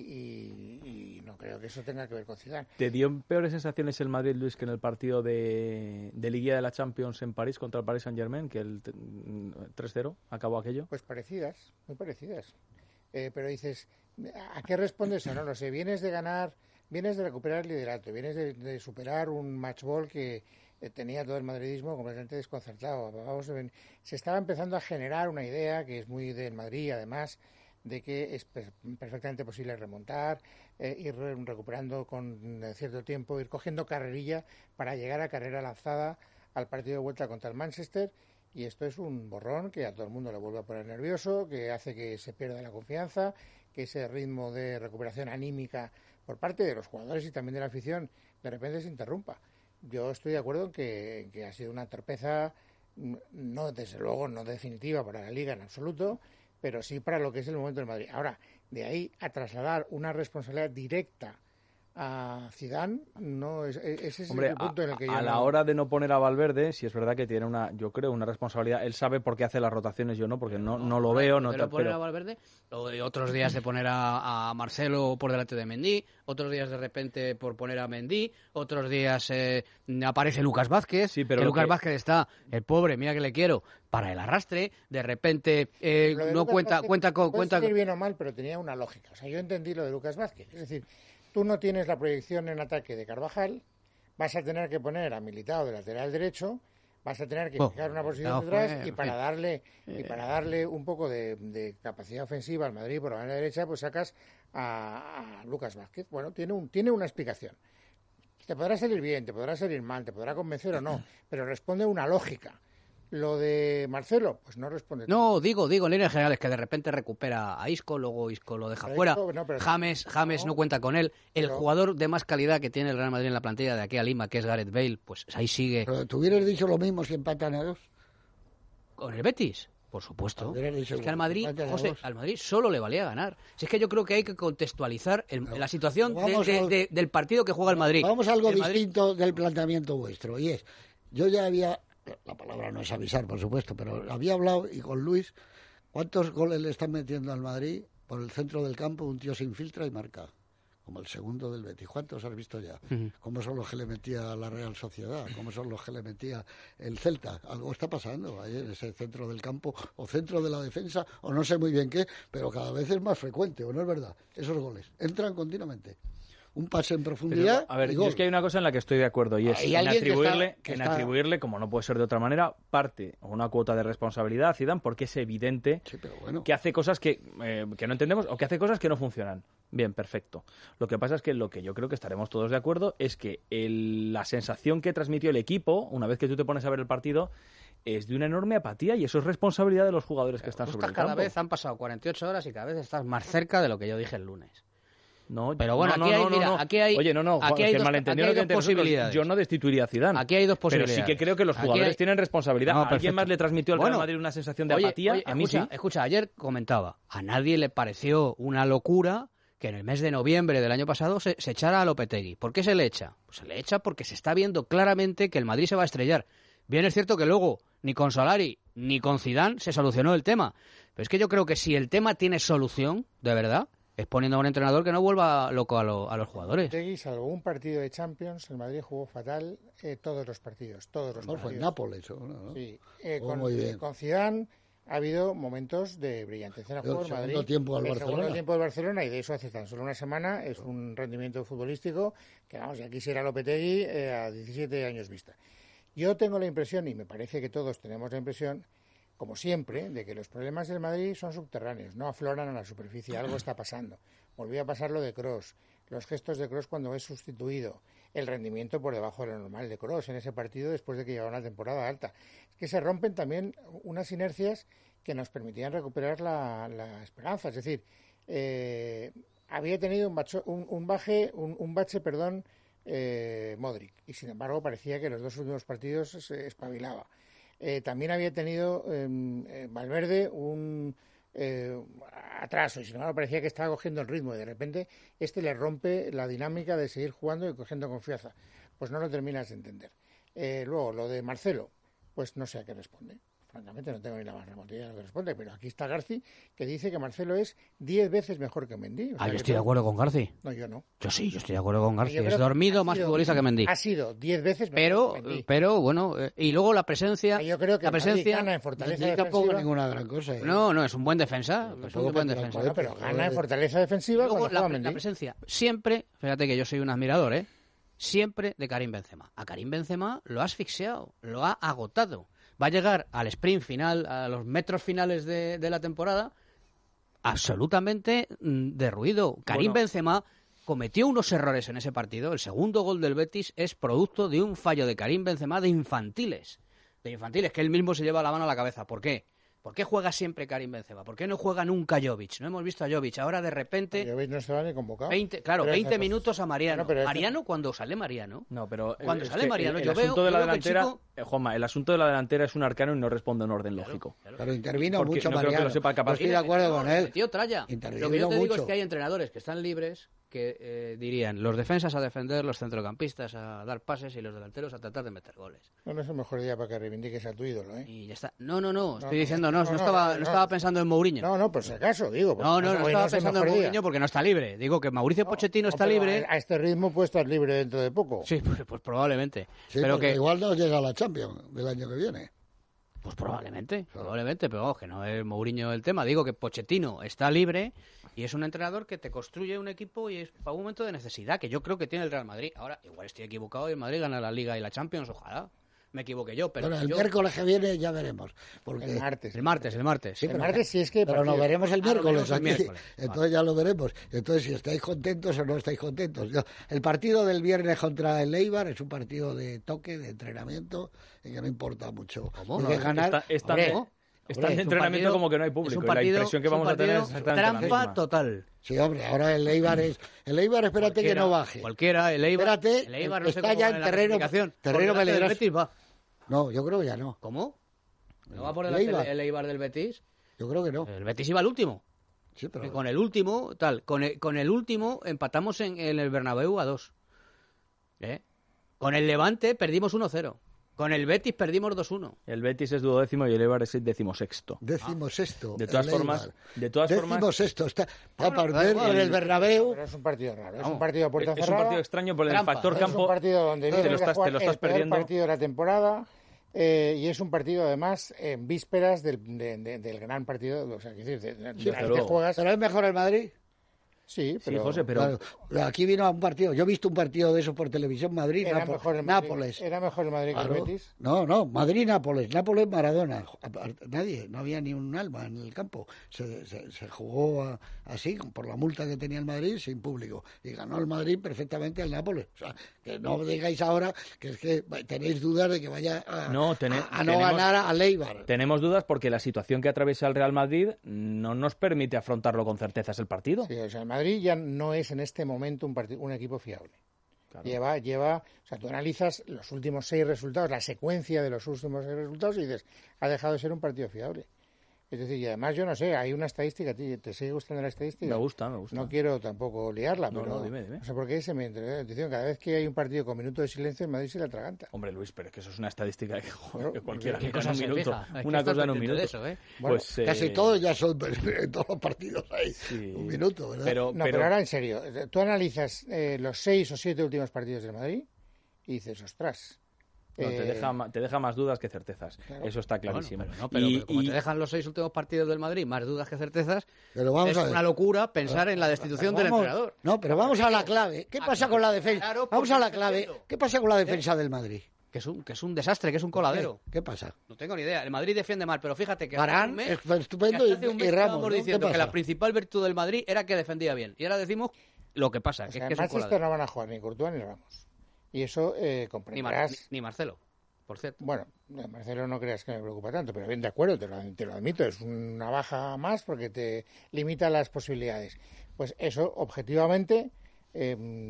y- y no creo que eso tenga que ver con Zidane. ¿Te dio peores sensaciones el Madrid, Luis, que en el partido de, de Liguilla de la Champions en París contra el Paris Saint-Germain, que el t- tres cero acabó aquello? Pues parecidas, muy parecidas. Eh, pero dices, ¿a qué responde eso? No lo sé. Vienes de ganar, vienes de recuperar el liderato, vienes de, de superar un match ball que eh, tenía todo el madridismo completamente desconcertado. Vamos a ver, se estaba empezando a generar una idea que es muy del Madrid, además, de que es per- perfectamente posible remontar, eh, ir re- recuperando con eh, cierto tiempo, ir cogiendo carrerilla para llegar a carrera lanzada al partido de vuelta contra el Manchester. Y esto es un borrón que a todo el mundo le vuelve a poner nervioso, que hace que se pierda la confianza, que ese ritmo de recuperación anímica por parte de los jugadores y también de la afición de repente se interrumpa. Yo estoy de acuerdo en que, en que ha sido una torpeza, no desde luego no definitiva para la Liga en absoluto, pero sí para lo que es el momento del Madrid. Ahora, de ahí a trasladar una responsabilidad directa a Zidane, no es, ese es Hombre, el punto a, en el que yo a la no- hora de no poner a Valverde, si es verdad que tiene una, yo creo, una responsabilidad. Él sabe por qué hace las rotaciones, yo no, porque no, no lo veo. No Pero tal, poner pero- a Valverde, o de otros días de poner a, a Marcelo por delante de Mendy, otros días de repente por poner a Mendy, otros días eh, aparece Lucas Vázquez, Sí, pero que lo Lucas que- Vázquez está, el pobre, mira que le quiero, para el arrastre, de repente eh, Lo de no Lucas cuenta, Vázquez cuenta con... puede Cuenta salir con- bien o mal, pero tenía una lógica. O sea, yo entendí lo de Lucas Vázquez. Es decir, tú no tienes la proyección en ataque de Carvajal, vas a tener que poner a Militao de lateral derecho, vas a tener que Oh, fijar una posición no, detrás fue- y para en fin. darle y para darle un poco de, de capacidad ofensiva al Madrid por la banda derecha, pues sacas a, a Lucas Vázquez. Bueno, tiene un tiene una explicación. Te podrá salir bien, te podrá salir mal, te podrá convencer o no, pero responde a una lógica. Lo de Marcelo, pues no responde. No, digo, digo, en líneas generales, que de repente recupera a Isco, luego Isco lo deja Pero fuera, Isco, no, pero- James, James no, no, cuenta con él, el pero- jugador de más calidad que tiene el Real Madrid en la plantilla de aquí a Lima, que es Gareth Bale, pues ahí sigue Pero tú hubieras dicho lo mismo si empatan a dos. con el Betis. Por supuesto. Hubieras dicho Es que al lo- Madrid, empatan a José, dos. al Madrid solo le valía ganar. Si es que yo creo que hay que contextualizar el- la situación de- vamos de- al- de- del partido que juega el Madrid. Vamos a algo El Madrid- distinto del planteamiento vuestro. Y es, yo ya había, la palabra no es avisar, por supuesto, pero había hablado y con Luis, ¿cuántos goles le están metiendo al Madrid por el centro del campo? Un tío se infiltra y marca. Como el segundo del Betis. ¿Cuántos has visto ya? Ujú. ¿Cómo son los que le metía a la Real Sociedad? ¿Cómo son los que le metía el Celta? Algo está pasando ahí en ese centro del campo o centro de la defensa, o no sé muy bien qué, pero cada vez es más frecuente, ¿o no es verdad? Esos goles entran continuamente. Un pase en Pero, profundidad a ver, y yo gol. es que hay una cosa en la que estoy de acuerdo y es Hay en alguien que atribuirle, está- que en está- atribuirle, como no puede ser de otra manera, parte o una cuota de responsabilidad a Zidane porque es evidente Sí, pero bueno. que hace cosas que, eh, que no entendemos o que hace cosas que no funcionan. Bien, perfecto. Lo que pasa es que lo que yo creo que estaremos todos de acuerdo es que el- la sensación que transmitió el equipo, una vez que tú te pones a ver el partido, es de una enorme apatía y eso es responsabilidad de los jugadores que están Tú sobre estás el cada campo. vez han pasado cuarenta y ocho horas y cada vez estás más cerca de lo que yo dije el lunes. No, pero bueno, no, aquí, no, hay, no, mira, no. aquí hay, Oye, no, no, aquí hay que dos, malentendido aquí hay lo que dos posibilidades. Yo no destituiría a Zidane. Aquí hay dos posibilidades. Pero sí que creo que los jugadores hay... tienen responsabilidad. No, ¿A alguien más le transmitió al bueno, Real Madrid una sensación de oye, apatía? Oye, a mí escucha, sí. Escucha, ayer comentaba, a nadie le pareció una locura que en el mes de noviembre del año pasado se, se echara a Lopetegui. ¿Por qué se le echa? Pues se le echa porque se está viendo claramente que el Madrid se va a estrellar. Bien es cierto que luego ni con Solari ni con Zidane se solucionó el tema. Pero es que yo creo que si el tema tiene solución, de verdad, es poniendo a un entrenador que no vuelva loco a, lo, a los jugadores. Lopetegui, salvo un partido de Champions, el Madrid jugó fatal eh, todos los partidos, todos los no, partidos. fue en Nápoles, ¿no? Sí, eh, con, muy bien. con Zidane ha habido momentos de brillantez en el juego del Madrid. Segundo tiempo al el Barcelona. segundo tiempo del Barcelona, y de eso hace tan solo una semana, es un rendimiento futbolístico que, vamos, ya quisiera Lopetegui eh, a diecisiete años vista. Yo tengo la impresión, y me parece que todos tenemos la impresión, como siempre, de que los problemas del Madrid son subterráneos, no afloran a la superficie, algo está pasando. Volvió a pasar lo de Kroos, los gestos de Kroos cuando es sustituido, el rendimiento por debajo de lo normal de Kroos en ese partido después de que llevaba una temporada alta. Es que se rompen también unas inercias que nos permitían recuperar la, la esperanza. Es decir, eh, había tenido un, bacho, un, un baje, un, un bache, perdón, eh, Modric, y sin embargo parecía que los dos últimos partidos se espabilaba. Eh, también había tenido eh, Valverde un eh, atraso, y sin embargo parecía que estaba cogiendo el ritmo, y de repente este le rompe la dinámica de seguir jugando y cogiendo confianza. Pues no lo terminas de entender. Eh, luego, lo de Marcelo, pues no sé a qué responde. Francamente no tengo ni la más remota idea de lo que responde, pero aquí está Garci, que dice que Marcelo es diez veces mejor que Mendy. O sea, ah, yo que estoy todo... de acuerdo con Garci. No, yo no. Yo sí, yo estoy de acuerdo con Garci. Es Es dormido, más sido, futbolista que Mendy. Ha sido diez veces mejor pero, que Mendy. Pero, bueno, eh, y luego la presencia... Yo creo que la presencia gana en fortaleza Mendy tampoco defensiva. ninguna gran cosa. ¿eh? No, no, es un buen defensa. No, es un buen defensa. Bueno, pero gana en fortaleza defensiva luego, cuando la, juega Mendy. la presencia, siempre, fíjate que yo soy un admirador, ¿eh? Siempre de Karim Benzema. A Karim Benzema lo ha asfixiado, lo ha agotado. Va a llegar al sprint final, a los metros finales de, de la temporada, absolutamente mm, derruido. Karim Bueno. Benzema cometió unos errores en ese partido. El segundo gol del Betis es producto de un fallo de Karim Benzema de infantiles. De infantiles, que él mismo se lleva la mano a la cabeza. ¿Por qué? ¿Por qué juega siempre Karim Benzema? ¿Por qué no juega nunca Jovic? No hemos visto a Jovic. Ahora de repente... Jovic no estaba ni convocado. veinte, claro, Pero veinte esa- minutos a Mariano. Bueno, pero esa- Mariano, cuando sale Mariano... No, pero Cuando es sale que Mariano, el, yo el veo- asunto de la yo veo que el delantera, chico- eh, Juanma, el asunto de la delantera es un arcano y no responde a un orden lógico. Pero intervino Porque mucho no creo que Mariano. lo sepa capaz. Yo estoy de acuerdo No, con él. Tío, tralla. Intervino Lo que yo te digo mucho. es que hay entrenadores que están libres que eh, dirían los defensas a defender, los centrocampistas a dar pases y los delanteros a tratar de meter goles. No, no es el mejor día para que reivindiques a tu ídolo, ¿eh? Y ya está. No, no, no. Estoy no, diciendo, no, no, no, no, estaba, no, no no. estaba pensando en Mourinho. No, no, por si acaso, digo. No, no, no, hoy estaba es el pensando en mejor día. Mourinho porque no está libre. Digo que Mauricio Pochettino No, está pero libre. A, a este ritmo puede estar libre dentro de poco. Sí, pues, pues probablemente. Sí, pero porque que igual no llega a la Champions del año que viene. Pues probablemente, probablemente, pero vamos, que no es Mourinho el tema. Digo que Pochettino está libre y es un entrenador que te construye un equipo y es para un momento de necesidad, que yo creo que tiene el Real Madrid. Ahora, igual estoy equivocado y el Madrid gana la Liga y la Champions, ojalá. Me equivoqué yo, pero Bueno, el yo- miércoles que viene ya veremos. Porque... El martes. El martes, el martes. Sí, El pero, martes sí es que... pero nos partido. veremos el Ah, lo miércoles veremos el aquí. miércoles. Entonces ya lo veremos. Entonces, si estáis contentos o no estáis contentos. Yo- el partido del viernes contra el Eibar es un partido de toque, de entrenamiento, y que no importa mucho. ¿Cómo? Porque No, ganar... Está, está, Hombre, está hombre, en es un entrenamiento partido- como que no hay es público. un y la partido- impresión que es un vamos a tener es partido exactamente la trampa misma. total. Sí, hombre, ahora el Eibar es... El Eibar, espérate Cualquiera, que no baje. Cualquiera, el Eibar, Espérate, el Eibar no sé está cómo ya va en en la terreno- clasificación. terreno Por delante del peligroso. Betis va. No, yo creo que ya no. ¿Cómo? ¿No va por El delante Eibar. el Eibar del Betis? Yo creo que no. El Betis iba al último. Sí, pero... Que con el último, tal, con el, con el último empatamos en, en el Bernabéu a dos. ¿Eh? Con el Levante perdimos uno cero. Con el Betis perdimos dos uno. El Betis es duodécimo y el Eibar es el decimosexto. Décimo sexto. De todas el formas, Eibar. de todas Décimo formas, sexto. Está va a Bueno, perder igual, en el Bernabéu. Pero es un partido raro. Es Vamos, un partido a puerta es un cerrada. partido extraño por el Trampa. factor Es campo. un partido donde te viene lo a estás, jugar te lo estás el peor perdiendo. partido de la temporada. Eh, y es un partido, además, en vísperas del, de- de- del gran partido. O sea, quiero decir, de, de- Sí, de- pero- que juegas. ¿Pero es mejor el Madrid? Sí, Sí, pero. José, pero Claro, aquí vino a un partido. Yo he visto un partido de eso por televisión, Madrid, Era Napo- mejor el Madrid, Nápoles. Era mejor el Madrid que Claro. el Betis. No, no, Madrid-Nápoles. Nápoles, Maradona. Aparte, nadie, no había ni un alma en el campo. Se, se, se jugó a- así, por la multa que tenía el Madrid, sin público. Y ganó el Madrid perfectamente al Nápoles. O sea, que no digáis ahora que es que tenéis dudas de que vaya a No, tene- a, a no tenemos- ganar al Eibar. tenemos dudas porque la situación que atraviesa el Real Madrid no nos permite afrontarlo con certezas el partido. Sí, o sea, el Madrid ya no es en este momento un, partido, un equipo fiable. Claro. Lleva, lleva, o sea, tú analizas los últimos seis resultados, la secuencia de los últimos seis resultados y dices, ha dejado de ser un partido fiable. Es decir, y además yo no sé, hay una estadística, ¿te, te sigue gustando la estadística? Me gusta, me gusta. No quiero tampoco liarla, no, pero no, dime, dime. No sé por qué se me entra la atención. Cada vez que hay un partido con minuto de silencio, en Madrid se le atraganta. Hombre, Luis, pero es que eso es una estadística que, joder, que cualquiera ¿Qué que cosa en un se minuto, fija? una cosa en un minuto. Eso, ¿eh? Bueno, pues, casi eh... todos ya son, en todos los partidos hay sí. un minuto, ¿verdad? Pero, no, pero... pero ahora en serio, tú analizas eh, los seis o siete últimos partidos del Madrid y dices, ostras... No, eh... te, deja, te deja más dudas que certezas. Claro. Eso está clarísimo. Bueno, pero, no, pero, y, pero como y... te dejan los seis últimos partidos del Madrid más dudas que certezas, pero vamos es a ver. una locura pensar en la destitución vamos, del entrenador. No, pero vamos a la clave. ¿Qué pasa con la defensa? Claro, vamos a la porque clave. entiendo. ¿Qué pasa con la defensa del Madrid? Que es, un, que es un desastre, que es un coladero. ¿Qué, ¿Qué pasa? No tengo ni idea. El Madrid defiende mal, pero fíjate que Varane, hace un mes, es estupendo, que hace un y- mes y Ramos, estábamos ¿no? diciendo ¿Qué que pasa? la principal virtud del Madrid era que defendía bien. Y ahora decimos lo que pasa, O que sea, es que en es un Manchester coladero. no van a jugar ni Courtois ni Ramos. Y eso eh, Ni, Mar- comprenderás... ni, ni Marcelo, por cierto. Bueno, Marcelo no creas que me preocupa tanto, pero bien, de acuerdo, te lo, te lo admito, es una baja más porque te limita las posibilidades. Pues eso, objetivamente, eh,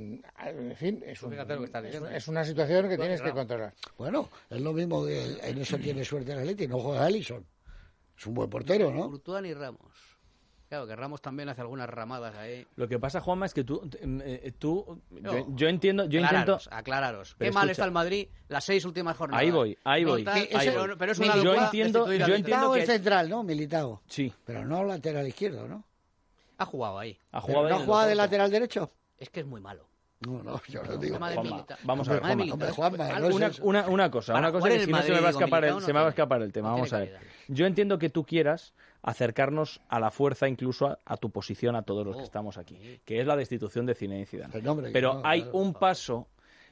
en fin, es, un- Fíjate lo que estás es, diciendo. es una situación que Bueno, tienes que claro. controlar. Bueno, es lo mismo que en eso tiene suerte el Atleti, no juega Alisson. Es un buen portero, ¿no? Courtois ni Ramos. Claro, que Ramos también hace algunas ramadas ahí. Lo que pasa, Juanma, es que tú, eh, tú No. yo, yo entiendo, yo aclararos, intento. aclararos. Qué Pero mal escucha. está el Madrid las seis últimas jornadas. Ahí voy, ahí No voy, tal, ahí pero, voy. pero es una Yo locura entiendo- destituir al yo entrenador. entiendo Militao que- es central, ¿no? Militao. Sí, Pero no lateral izquierdo, ¿no? Ha jugado ahí. ha Pero jugado. ¿No en el juega de Oporto. lateral derecho? Es que es muy malo. No, no, yo no digo. Tema de Juanma, Militao. vamos a ver, Tema de Juanma. Militao. Hombre, Juanma, no es Una, eso. una, una cosa, Para una cosa jugar en que el si no se me Madrid va a con escapar el, Militao no se me va a tiene- escapar el tema. no Vamos a tiene ver. calidad. Yo entiendo que tú quieras acercarnos a la fuerza, incluso a, a tu posición, a todos los que Oh, estamos aquí, que es la destitución de Zinedine Zidane. Pero, hombre, que Pero no, hay claro. un paso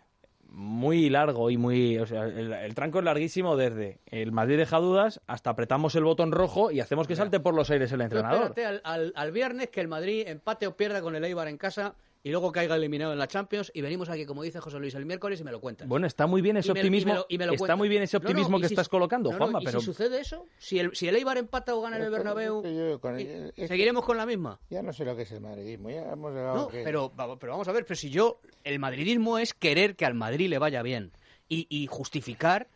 muy largo y muy, o sea, el, el tranco es larguísimo desde el Madrid deja dudas hasta apretamos el botón rojo y hacemos que salte por los aires el Tú entrenador. espérate al, al, al viernes que el Madrid empate o pierda con el Eibar en casa y luego caiga eliminado en la Champions y venimos aquí, como dice José Luis, el miércoles y me lo cuentas. Bueno, está muy bien ese Y me- y me optimismo, lo- y me lo está cuentas. muy bien ese No, no, optimismo y que si- estás colocando, no, no, Juanma, ¿y pero si sucede eso? Si el, si el Eibar empata o gana en el Bernabéu, Yo con- eh, es- ¿seguiremos con la misma? Ya no sé lo que es el madridismo, ya hemos llegado No, que... pero, vamos- pero vamos a ver, pero si yo, el madridismo es querer que al Madrid le vaya bien y, y justificar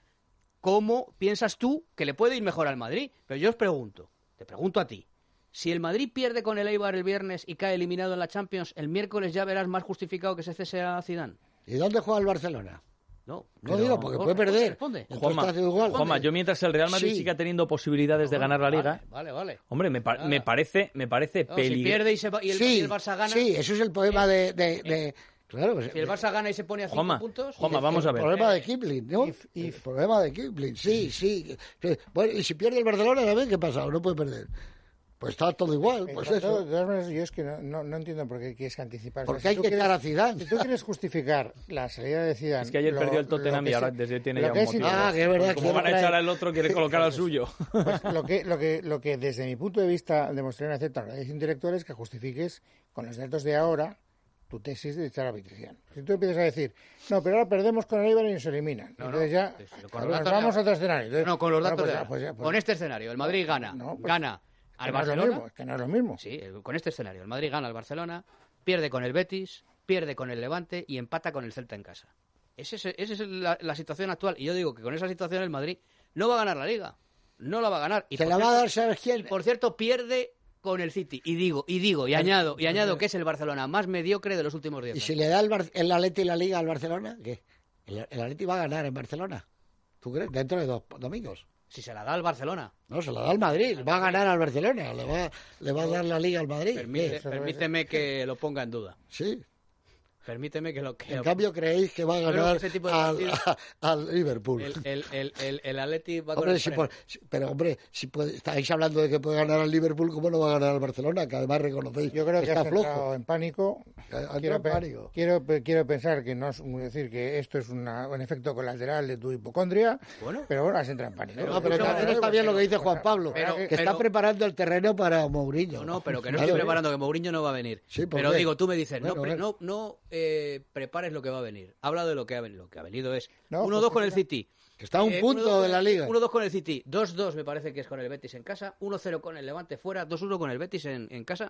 cómo piensas tú que le puede ir mejor al Madrid. Pero yo os pregunto, te pregunto a ti, si el Madrid pierde con el Eibar el viernes y cae eliminado en la Champions, el miércoles ya verás más justificado que se cese a Zidane. ¿Y dónde juega el Barcelona? No, No digo, porque puede Responde, perder. responde. Entonces Juanma, está haciendo igual. Juanma, yo mientras el Real Madrid Sí. siga teniendo posibilidades de ganar la Liga, Vale, vale. vale. hombre, me, pa- Nada. me parece, me parece No, si peligroso. pierde y, se va- y el, sí, y el Barça gana, sí, eso es el poema de... de, de- claro, pues, si el Barça gana y se pone a cinco Juanma, puntos... Juanma, vamos a el ver. problema de Kipling, ¿no? If- if. El problema de Kipling, sí, sí. Sí. Bueno, y si pierde el Barcelona, ¿sabes qué pasa? No puede perder. Pues está todo igual, pues Exacto, eso. de todas maneras, yo es que no, no, no entiendo por qué quieres anticipar. Porque O sea, hay si tú que quieres- echar a Zidane. Si tú quieres justificar la salida de Zidane... Es que ayer lo- perdió el Tottenham lo que y ahora es- desde tiene lo ya que un es motivo. Ah, que es verdad. Como quiere van a traer- echar al otro, quiere colocar al suyo. Pues lo que, lo que, lo que desde mi punto de vista demostraron aceptar la decisión intelectual es que justifiques con los datos de ahora tu tesis de echar a Vitricián. Si tú empiezas a decir, no, pero ahora perdemos con el Eibar y nos eliminan. No, Entonces no, ya sí, sí, con los nos datos vamos de a otro escenario. Entonces, No, con los bueno, datos pues de ya, ahora. pues ya, pues- Con este escenario, el Madrid gana, No, pues- gana que al no es lo Barcelona. mismo, es que no es lo mismo. Sí, el- con este escenario, el Madrid gana al Barcelona, pierde con el Betis, pierde con el Levante y empata con el Celta en casa. Esa es, ese es la, la situación actual. Y yo digo que con esa situación el Madrid no va a ganar la Liga. No la va a ganar. Y Se por la va a cierto- dar, ¿sabes y quién? por cierto, pierde con el City. Y digo, y digo, y añado, y añado que es el Barcelona más mediocre de los últimos diez ¿Y años. si le da el, Bar- el Atleti la Liga al Barcelona? ¿Qué? El, el Atleti va a ganar en Barcelona. ¿Tú crees? Dentro de dos domingos. Si se la da al Barcelona. No, se la da al Madrid. Va a ganar al Barcelona. Le va, le va a dar la Liga al Madrid. Permite- ¿Qué? permíteme que lo ponga en duda. Sí. Permíteme que lo que En cambio, creéis que va a Yo creo que ganar ese tipo de al, partidos- a- al Liverpool. el, el, el, el, el Atleti va con Hombre, el si freno. por- si- pero hombre, si puede- estáis hablando de que puede ganar al Liverpool, ¿cómo no va a ganar al Barcelona? Que además reconocéis Yo creo que está has flojo. entrado en pánico. Ha entrado Quiero, en pe- pánico. quiero, pe- quiero pensar que no es decir que esto es una- un efecto colateral de tu hipocondria, Bueno. pero bueno, has entrado en pánico. Pero- No, pero Pero- también está bien lo que dice Juan Pablo, pero- que pero- está preparando el terreno para Mourinho. No, no, pero que no Claro. estoy preparando, que Mourinho no va a venir. Sí, ¿por pero qué? digo, tú me dices, Bueno, no, pre- bueno. no, no eh, prepares lo que va a venir. Habla de lo que ha venido. Lo que ha venido es No, uno dos pues con el que- City. Que está a un Eh, punto uno dos de la con- Liga. uno dos con el City. dos dos me parece que es con el Betis en casa. uno cero con el Levante fuera. dos uno con el Betis en, en casa.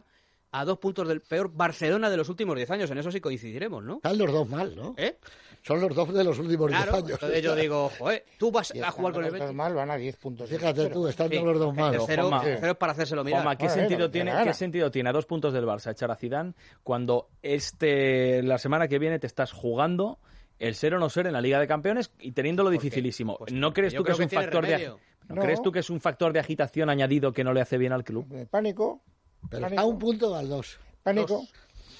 a dos puntos del peor Barcelona de los últimos diez años. En eso sí coincidiremos, ¿no? Están los dos mal, ¿no? ¿Eh? Son los dos de los últimos diez Claro, años. entonces yo digo, joder, tú vas Y a jugar con el los Betis. dos mal, van a diez puntos. Fíjate tú, están Sí. los dos mal. El tercero, Juanma, el tercero es para hacérselo mirar. Juanma, ¿qué, Bueno, sentido bueno, tiene, gana. ¿qué sentido tiene a dos puntos del Barça echar a Zidane cuando este la semana que viene te estás jugando el ser o no ser en la Liga de Campeones y teniéndolo ¿Por qué? dificilísimo? Pues ¿No crees yo tú que creo es que un tiene factor de remedio. ¿no No. crees tú que es un factor de agitación añadido que no le hace bien al club? De pánico. Pero pánico, está a un punto al dos. Pánico. Dos.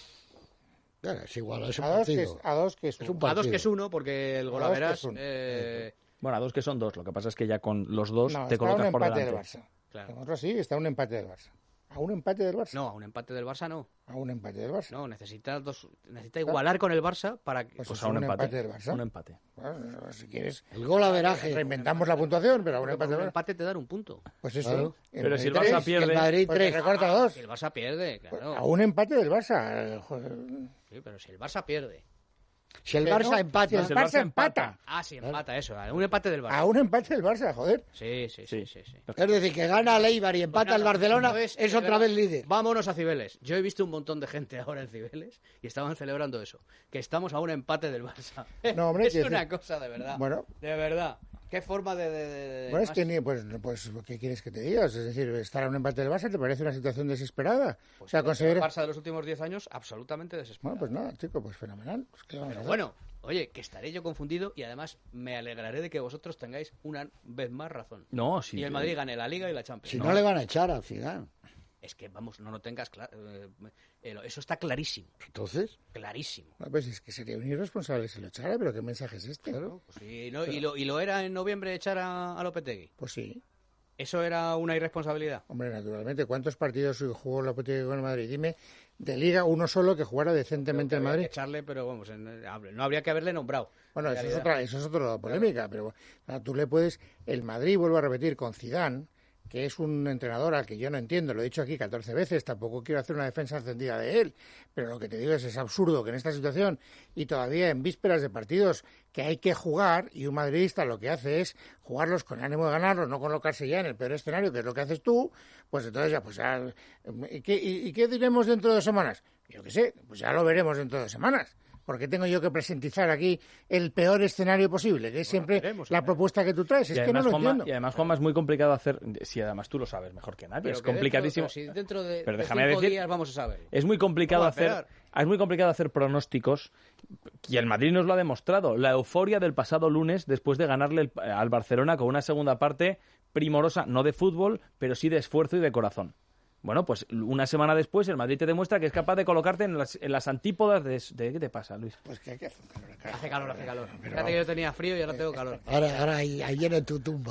Claro, es igual, es un A dos, que partido. es, a dos que es, Es un uno. partido. A dos que es uno, porque el A golaveras... dos que es uno. eh, Bueno, a dos que son dos. Lo que pasa es que ya con los dos No, te está a un colocas por empate del delante. Barça. Claro. En otro sí, está a un empate del Barça. A un empate del Barça. No, a un empate del Barça no. A un empate del Barça. No, necesita dos, necesita igualar con el Barça para que... Pues Pues es a un, un empate. empate del Barça. Un empate. Bueno, si quieres, El gol averaje. reinventamos la puntuación, pero a un Porque empate por un del Barça. empate te dan un punto. Pues eso. Claro. el Pero si el Madrid Barça tres, pierde- El Madrid pues tres. te recorta dos. Si el Barça pierde, claro. A un empate del Barça. eh, joder. Sí, pero si el Barça pierde. Si el Que Barça no, empata. si el el Barça Barça empata. empata. Ah, sí, empata, eso. A un empate del Barça. A un empate del Barça, joder. Sí, sí, sí, Sí. sí. sí. Es decir, que gana el Eibar y empata el Barcelona, Entonces, es de otra verdad, vez líder. Vámonos a Cibeles. Yo he visto un montón de gente ahora en Cibeles y estaban celebrando eso. Que estamos a un empate del Barça. No, hombre, es quiero una decir- cosa de verdad. Bueno. De verdad. Qué forma de... de, de- de- Bueno, es más- que ni, pues, pues, ¿qué quieres que te digas? Es decir, estar a un empate del Barça te parece una situación desesperada. Pues o sea, el conseguir... Barça de los últimos diez años, absolutamente desesperado. Bueno, pues nada, chico, pues fenomenal. Pues, ¿qué vamos a Pero hacer? bueno, oye, que estaré yo confundido y además me alegraré de que vosotros tengáis una vez más razón. No, sí. y el Madrid gane la Liga y la Champions. Si no, le van a echar a Zidane. Es que, vamos, no lo tengas claro. eh, eh, eso está clarísimo. Entonces, Clarísimo. No, pues es que sería un irresponsable si lo echara, pero ¿qué mensaje es este? claro. Pues, y, no- y lo, y lo era en noviembre echar a, a Lopetegui. Pues sí. ¿Eso era una irresponsabilidad? Hombre, naturalmente, ¿cuántos partidos jugó Lopetegui con el Madrid? Dime, de Liga, uno solo que jugara decentemente el Habría Madrid. que echarle, pero vamos, en- no habría que haberle nombrado. Bueno, En eso es realidad. otra, eso es otra polémica, pero bueno, tú le puedes... El Madrid, vuelvo a repetir, con Zidane, que es un entrenador al que yo no entiendo, lo he dicho aquí catorce veces, tampoco quiero hacer una defensa encendida de él, pero lo que te digo es, es absurdo que en esta situación y todavía en vísperas de partidos que hay que jugar, y un madridista lo que hace es jugarlos con ánimo de ganarlos, no colocarse ya en el peor escenario, que es lo que haces tú, pues entonces ya, pues ya, ¿y qué, y, y qué diremos dentro de dos semanas? Yo qué sé, pues ya lo veremos dentro de dos semanas. Porque tengo yo que presentizar aquí el peor escenario posible, que es siempre veremos, la ¿eh? propuesta que tú traes. Es Y que no además, lo Juanma, entiendo. y además, Juanma, es muy complicado hacer. Si además tú lo sabes mejor que nadie, Pero es que dentro- complicadísimo. pero si dentro de, Pero de déjame cinco decir- días vamos a saber. Es muy complicado Vamos a hacer. esperar. Es muy complicado hacer pronósticos y el Madrid nos lo ha demostrado. La euforia del pasado lunes después de ganarle el- al Barcelona con una segunda parte primorosa, no de fútbol, pero sí de esfuerzo y de corazón. Bueno, pues una semana después el Madrid te demuestra que es capaz de colocarte en las, en las antípodas de, de... ¿Qué te pasa, Luis? Pues que hay que hacer calor acá. Hace calor, hace calor. Pero Fíjate que yo tenía frío y ahora tengo calor. Ahora, ahora ahí, ahí viene tu tumba.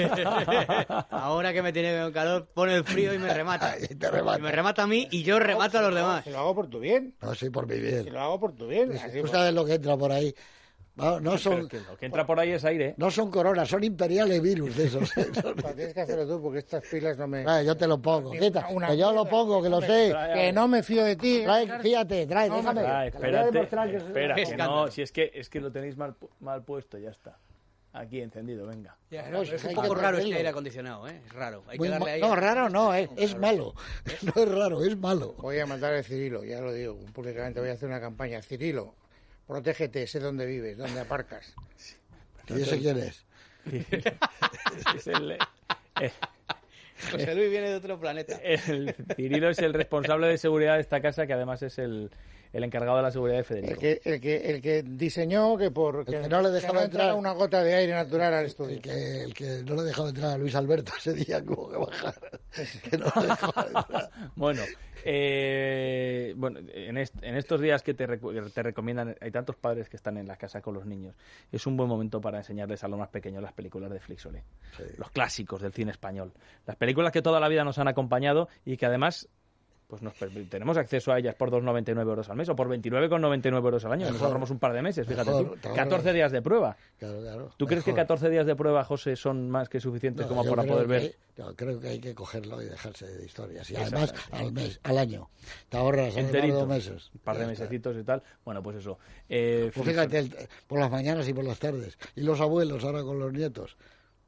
Ahora. Ahora que me tiene con calor, pone el frío y me remata. Ahí te remata. Y me remata a mí y yo remato a los demás. Si lo hago por tu bien. No, sí, por mi Si bien. lo hago por tu bien. Así, Tú pues, sabes lo que entra por ahí. No, no son, Pero que lo que entra por ahí es aire. no son coronas, son imperiales virus de esos. pues, tienes que hacerlo tú porque estas pilas no me... Trae, yo te lo pongo. Quita, Una que yo lo mierda. pongo, que lo sé. Que no me fío de ti. Trae, fíjate, trae, No, déjame. Ah, que le voy a espérate, demostrar que soy- espera, Qué que no, escándalo. si es que, es que lo tenéis mal, pu- mal puesto, ya está. Aquí encendido, venga. Ya, No, es si un hay poco que raro este hacerlo. aire acondicionado, ¿eh? Es raro. Hay Muy que darle ma- ahí... no, raro no, es, es malo. No es raro, es malo. Voy a mandar a Cirilo, ya lo digo, públicamente voy a hacer una campaña. Cirilo, protégete, sé dónde vives, dónde aparcas. ¿Y ese quién es? Es el, eh, José Luis viene de otro planeta. el Cirilo es el responsable de seguridad de esta casa, que además es el, el encargado de la seguridad de El Federico. que, el que, el que diseñó que por que no le dejaba entrara entrar. una gota de aire natural al estudio. El que, el que no le dejaba entrar a Luis Alberto ese día, como que bajar. Que no le dejaba entrar. Bueno, eh, bueno en, est- en estos días que te, recu- te recomiendan, hay tantos padres que están en la casa con los niños, es un buen momento para enseñarles a los más pequeños las películas de Flixolé, los clásicos del cine español, las películas que toda la vida nos han acompañado y que además pues nos permi- tenemos acceso a ellas por dos con noventa y nueve euros al mes o por veintinueve con noventa y nueve euros al año. Nos Mejor. ahorramos un par de meses, fíjate Mejor, tú. te ahorras. catorce días de prueba. Claro, claro. ¿Tú crees que Mejor. catorce días de prueba, José, son más que suficientes No, como yo para creo poder que- ver? Yo creo que hay que cogerlo y dejarse de historias. Y Exacto. además, al mes, al año. Te ahorras además Enterito, dos meses. un par de Ya está. mesecitos y tal. Bueno, pues eso. Eh, Pues fíjate, el- por las mañanas y por las tardes. Y los abuelos ahora con los nietos.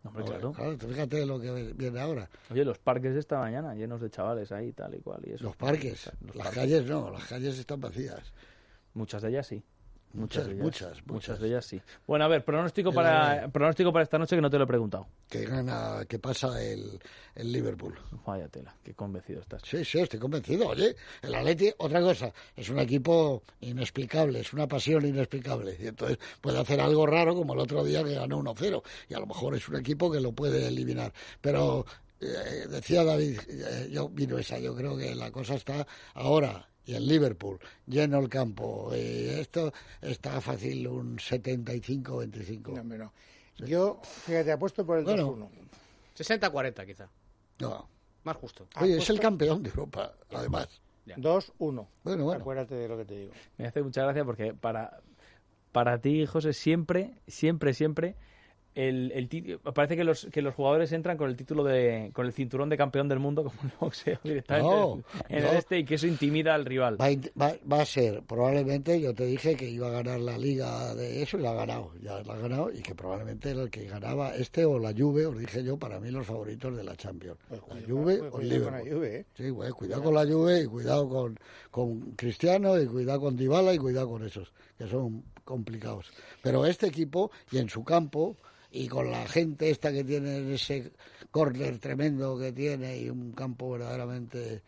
Hombre, claro. Claro, tú fíjate lo que viene ahora. Oye, los parques de esta mañana llenos de chavales ahí, tal y cual. Y eso. Los parques, Los las parques. calles no, las calles están vacías. Muchas de ellas sí. Muchas, de ellas, muchas, muchas. Muchas de ellas sí. Bueno, a ver, pronóstico para, Eh, pronóstico para esta noche que no te lo he preguntado. Que gana, que pasa el, el Liverpool. Vaya tela, qué convencido estás. Sí, sí, estoy convencido. Oye, el Atleti, otra cosa, es un equipo inexplicable, es una pasión inexplicable. Y entonces puede hacer algo raro como el otro día que ganó uno cero. Y a lo mejor es un equipo que lo puede eliminar. Pero eh, decía David, eh, yo vino esa, yo creo que la cosa está ahora. Y el Liverpool, lleno el campo. Y esto está fácil, un setenta y cinco veinticinco. No, no. Yo, fíjate, apuesto por el Bueno. dos uno. sesenta cuarenta quizá. No. Más justo. Oye, es el campeón de Europa, además. dos uno. Bueno, bueno. Acuérdate de lo que te digo. Me hace mucha gracia porque para, para ti, José, siempre, siempre, siempre, el, el ti- parece que los, que los jugadores entran con el título de, con el cinturón de campeón del mundo como el boxeo directamente No, en no. el este y que eso intimida al rival. Va a, int- va- va a ser, probablemente, yo te dije que iba a ganar la liga de eso y la ha ganado, ya la ha ganado, y que probablemente era el que ganaba este o la Juve, os dije yo, para mí los favoritos de la Champions. Pues La cuidado, Juve pues o el cuidado con Liverpool. la Juve, ¿eh? Sí, güey, cuidado con la Juve y cuidado con, con Cristiano y cuidado con Dybala y cuidado con esos, que son complicados. Pero este equipo, y en su campo, y con la gente esta que tiene ese córner tremendo que tiene y un campo verdaderamente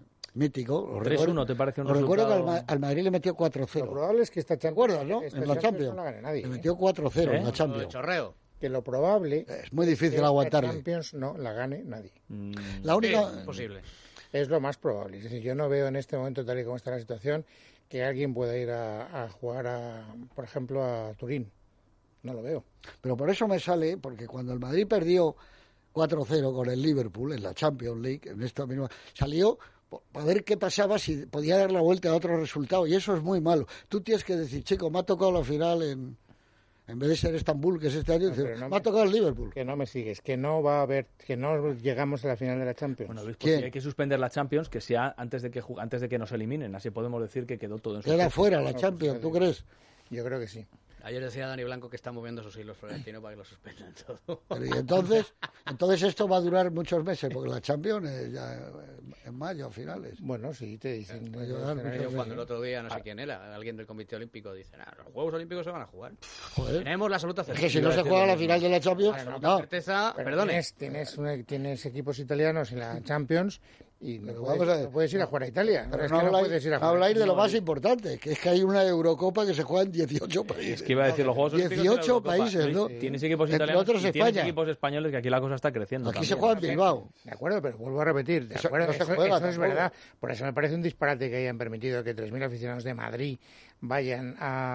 mítico. Os tres uno, recuerdo- ¿te parece un os recuerdo que al, resultado? Ma- al Madrid le metió cuatro Lo cero. probable es que esta ¿Te Champions, acuerdas, no? esta En la Champions. no la gane nadie. Le ¿eh? metió cuatro cero ¿Eh? en la Lo de Champions. chorreo. Que lo probable Es muy difícil es que aguantarle. la Champions no la gane nadie. Mm, La única... Sí, posible. Es lo más probable. Es decir, yo no veo en este momento, tal y como está la situación, que alguien pueda ir a, a jugar, a, por ejemplo, a Turín. No lo veo. Pero por eso me sale, porque cuando el Madrid perdió cuatro cero con el Liverpool en la Champions League, en esta misma, salió para ver qué pasaba, si podía dar la vuelta a otro resultado, y eso es muy malo. Tú tienes que decir, chico, me ha tocado la final en, en vez de ser Estambul, que es este año, No, decir, pero no me ha me- tocado el Liverpool. Que no me sigues, que no va a haber, que no llegamos a la final de la Champions. Bueno, Luis, pues ¿Quién? si hay que suspender la Champions, que sea antes de que ju- antes de que nos eliminen, así podemos decir que quedó todo en su Queda sitio. fuera la No, Champions, pues, ¿tú crees? Yo creo que sí. Ayer decía Dani Blanco que está moviendo sus hilos Florentino para que lo suspendan todo. Pero, y entonces, entonces esto va a durar muchos meses, porque la Champions es ya en mayo, a finales. Bueno, sí, te dicen. Pues eh, yo los dar escenarios, mucho Cuando el ¿no? otro día, no sé quién era, alguien del Comité Olímpico dice, "Nah, los Juegos Olímpicos se van a jugar. Joder. Tenemos la absoluta Es que certeza. si no se juega la final de la Champions, Absoluta no. certeza, Pero perdone. Tienes, tienes, una- tienes equipos italianos en la Champions y no Pero puedes, vamos a ver. no puedes ir a jugar a Italia. Pero es no que no habláis, puedes ir a no jugar. habláis de lo No, más importante, que es que hay una Eurocopa que se juega en dieciocho países. Es que iba a decir los Juegos Olímpicos y la dieciocho Eurocopa. países, Luis, ¿no? Tienes equipos Entre italianos otros y tienes España. equipos españoles, que aquí la cosa está creciendo. Aquí se también. juega en Bilbao. De acuerdo, pero vuelvo a repetir, de Eso- acuerdo, no se eso, juega eso es tampoco. verdad. Por eso me parece un disparate que hayan permitido que tres mil aficionados de Madrid vayan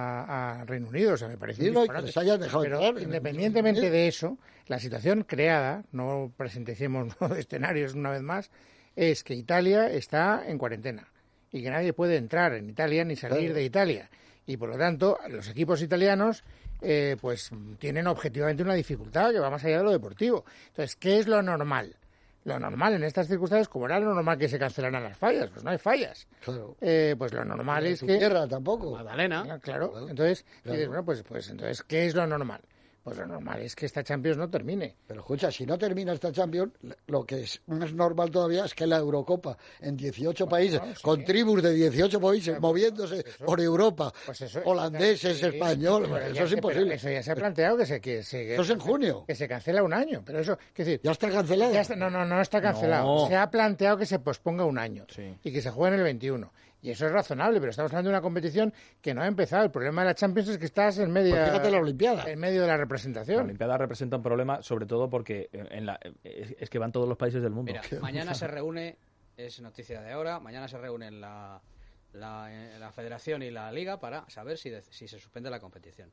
a, a Reino Unido. O sea, me parece Sí, un no, y que disparate. les hayan dejado Pero entrar en el independientemente Reino de eso, la situación creada, no presentemos escenarios una vez más, es que Italia está en cuarentena y que nadie puede entrar en Italia ni salir Claro. de Italia. Y por lo tanto, los equipos italianos eh, pues tienen objetivamente una dificultad que va más allá de lo deportivo. Entonces, ¿qué es lo normal? Lo normal en estas circunstancias, como era lo normal que se cancelaran las fallas, pues no hay fallas. Claro. Eh, pues lo normal es Tu que... tierra tampoco. Magdalena. Ah, Claro, Claro. entonces, Claro. dices, bueno, pues, pues entonces, ¿qué es lo normal? Pues lo normal es que esta Champions no termine. Pero escucha, si no termina esta Champions, lo que es más normal todavía es que la Eurocopa en dieciocho países, sí. con tribus de dieciocho países moviéndose por Europa, Pues eso, holandeses, sí, españoles, pero eso ya es se- imposible. pero Eso ya se ha planteado que se que se Eso es en junio. que se cancela un año, pero eso, es decir, Ya está cancelado. ya está- no, no, no está cancelado. No. Se ha planteado que se posponga un año Sí. y que se juegue en el veintiuno. Y eso es razonable, pero estamos hablando de una competición que no ha empezado. El problema de la Champions es que estás en medio, Pues fíjate la Olimpiada. en medio de la La representación. Olimpiada representa un problema, sobre todo porque en la, es, es que van todos los países del mundo. Mira, mañana se reúne, es noticia de ahora, mañana se reúnen la, la, eh, la Federación y la Liga para saber si, de- si se suspende la competición.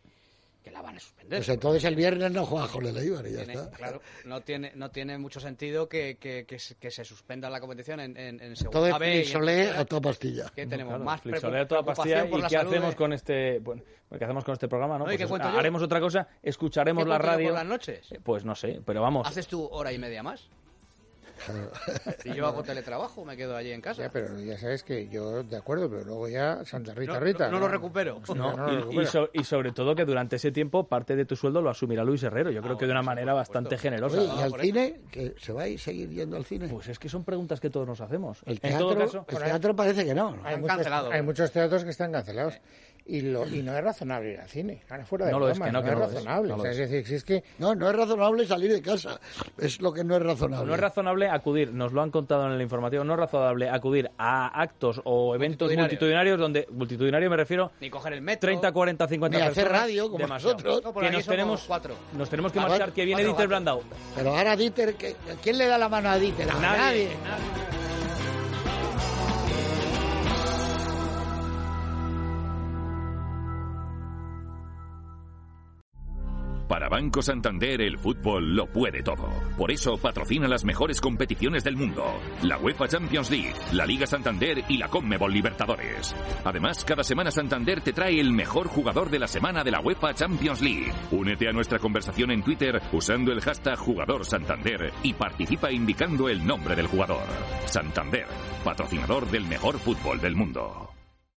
Que la van a suspender. Pues entonces el viernes no juega con el Eibar y ya Tiene- está. Claro, no tiene, no tiene mucho sentido que, que, que, se, que se suspenda la competición en, en, en Todo segunda es B. y en Flixolé tercera, a toda pastilla. que tenemos Claro, más Flixolé a preocup- toda pastilla. preocupación por ¿Y la qué salud hacemos de- con este bueno, ¿qué hacemos con este programa? ¿no? No, ¿y Pues qué cuento yo? haremos otra cosa, escucharemos ¿Qué la cuento yo radio. por las noches? Eh, Pues no sé, pero vamos. ¿Haces tú hora y media más? Si yo hago teletrabajo, me quedo allí en casa. Ya, pero ya sabes que yo, de acuerdo, pero luego ya Santa Rita no, Rita. No, no, no lo recupero. No, no, no lo y, recupero. y, so, y sobre todo que durante ese tiempo parte de tu sueldo lo asumirá Luis Herrero. Yo creo Ah, que de una bueno, manera por bastante supuesto. generosa. Oye, ¿y Ah, al por cine? ¿Que se va a ir seguir yendo al cine? Pues es que son preguntas que todos nos hacemos. El en todo teatro, caso, el teatro parece que no. ¿no? Hay Han muchos, cancelado. hay muchos teatros que están cancelados. Y, lo, y no es razonable ir al cine. Ahora fuera de No lo es, broma, que no, no, que es no lo es, razonable. no lo O sea, es. es decir, si es que No, no es razonable salir de casa. Es lo que no es razonable. no es razonable acudir, nos lo han contado en el informativo, no es razonable acudir a actos o eventos Multitudinarios. multitudinarios donde, multitudinario me refiero, Ni coger el metro. treinta, cuarenta, cincuenta Ni personas. hacer radio, como demasiado. nosotros. No, por que aquí nos somos tenemos, cuatro. nos tenemos que Ah, marchar, cuatro, que viene cuatro Dieter gatos. Brandau. Pero ahora Dieter, ¿qué- ¿quién le da la mano a Dieter? A Nadie. Para Banco Santander el fútbol lo puede todo. Por eso patrocina las mejores competiciones del mundo. La UEFA Champions League, la Liga Santander y la Conmebol Libertadores. Además, cada semana Santander te trae el mejor jugador de la semana de la UEFA Champions League. Únete a nuestra conversación en Twitter usando el hashtag Jugador Santander y participa indicando el nombre del jugador. Santander, patrocinador del mejor fútbol del mundo.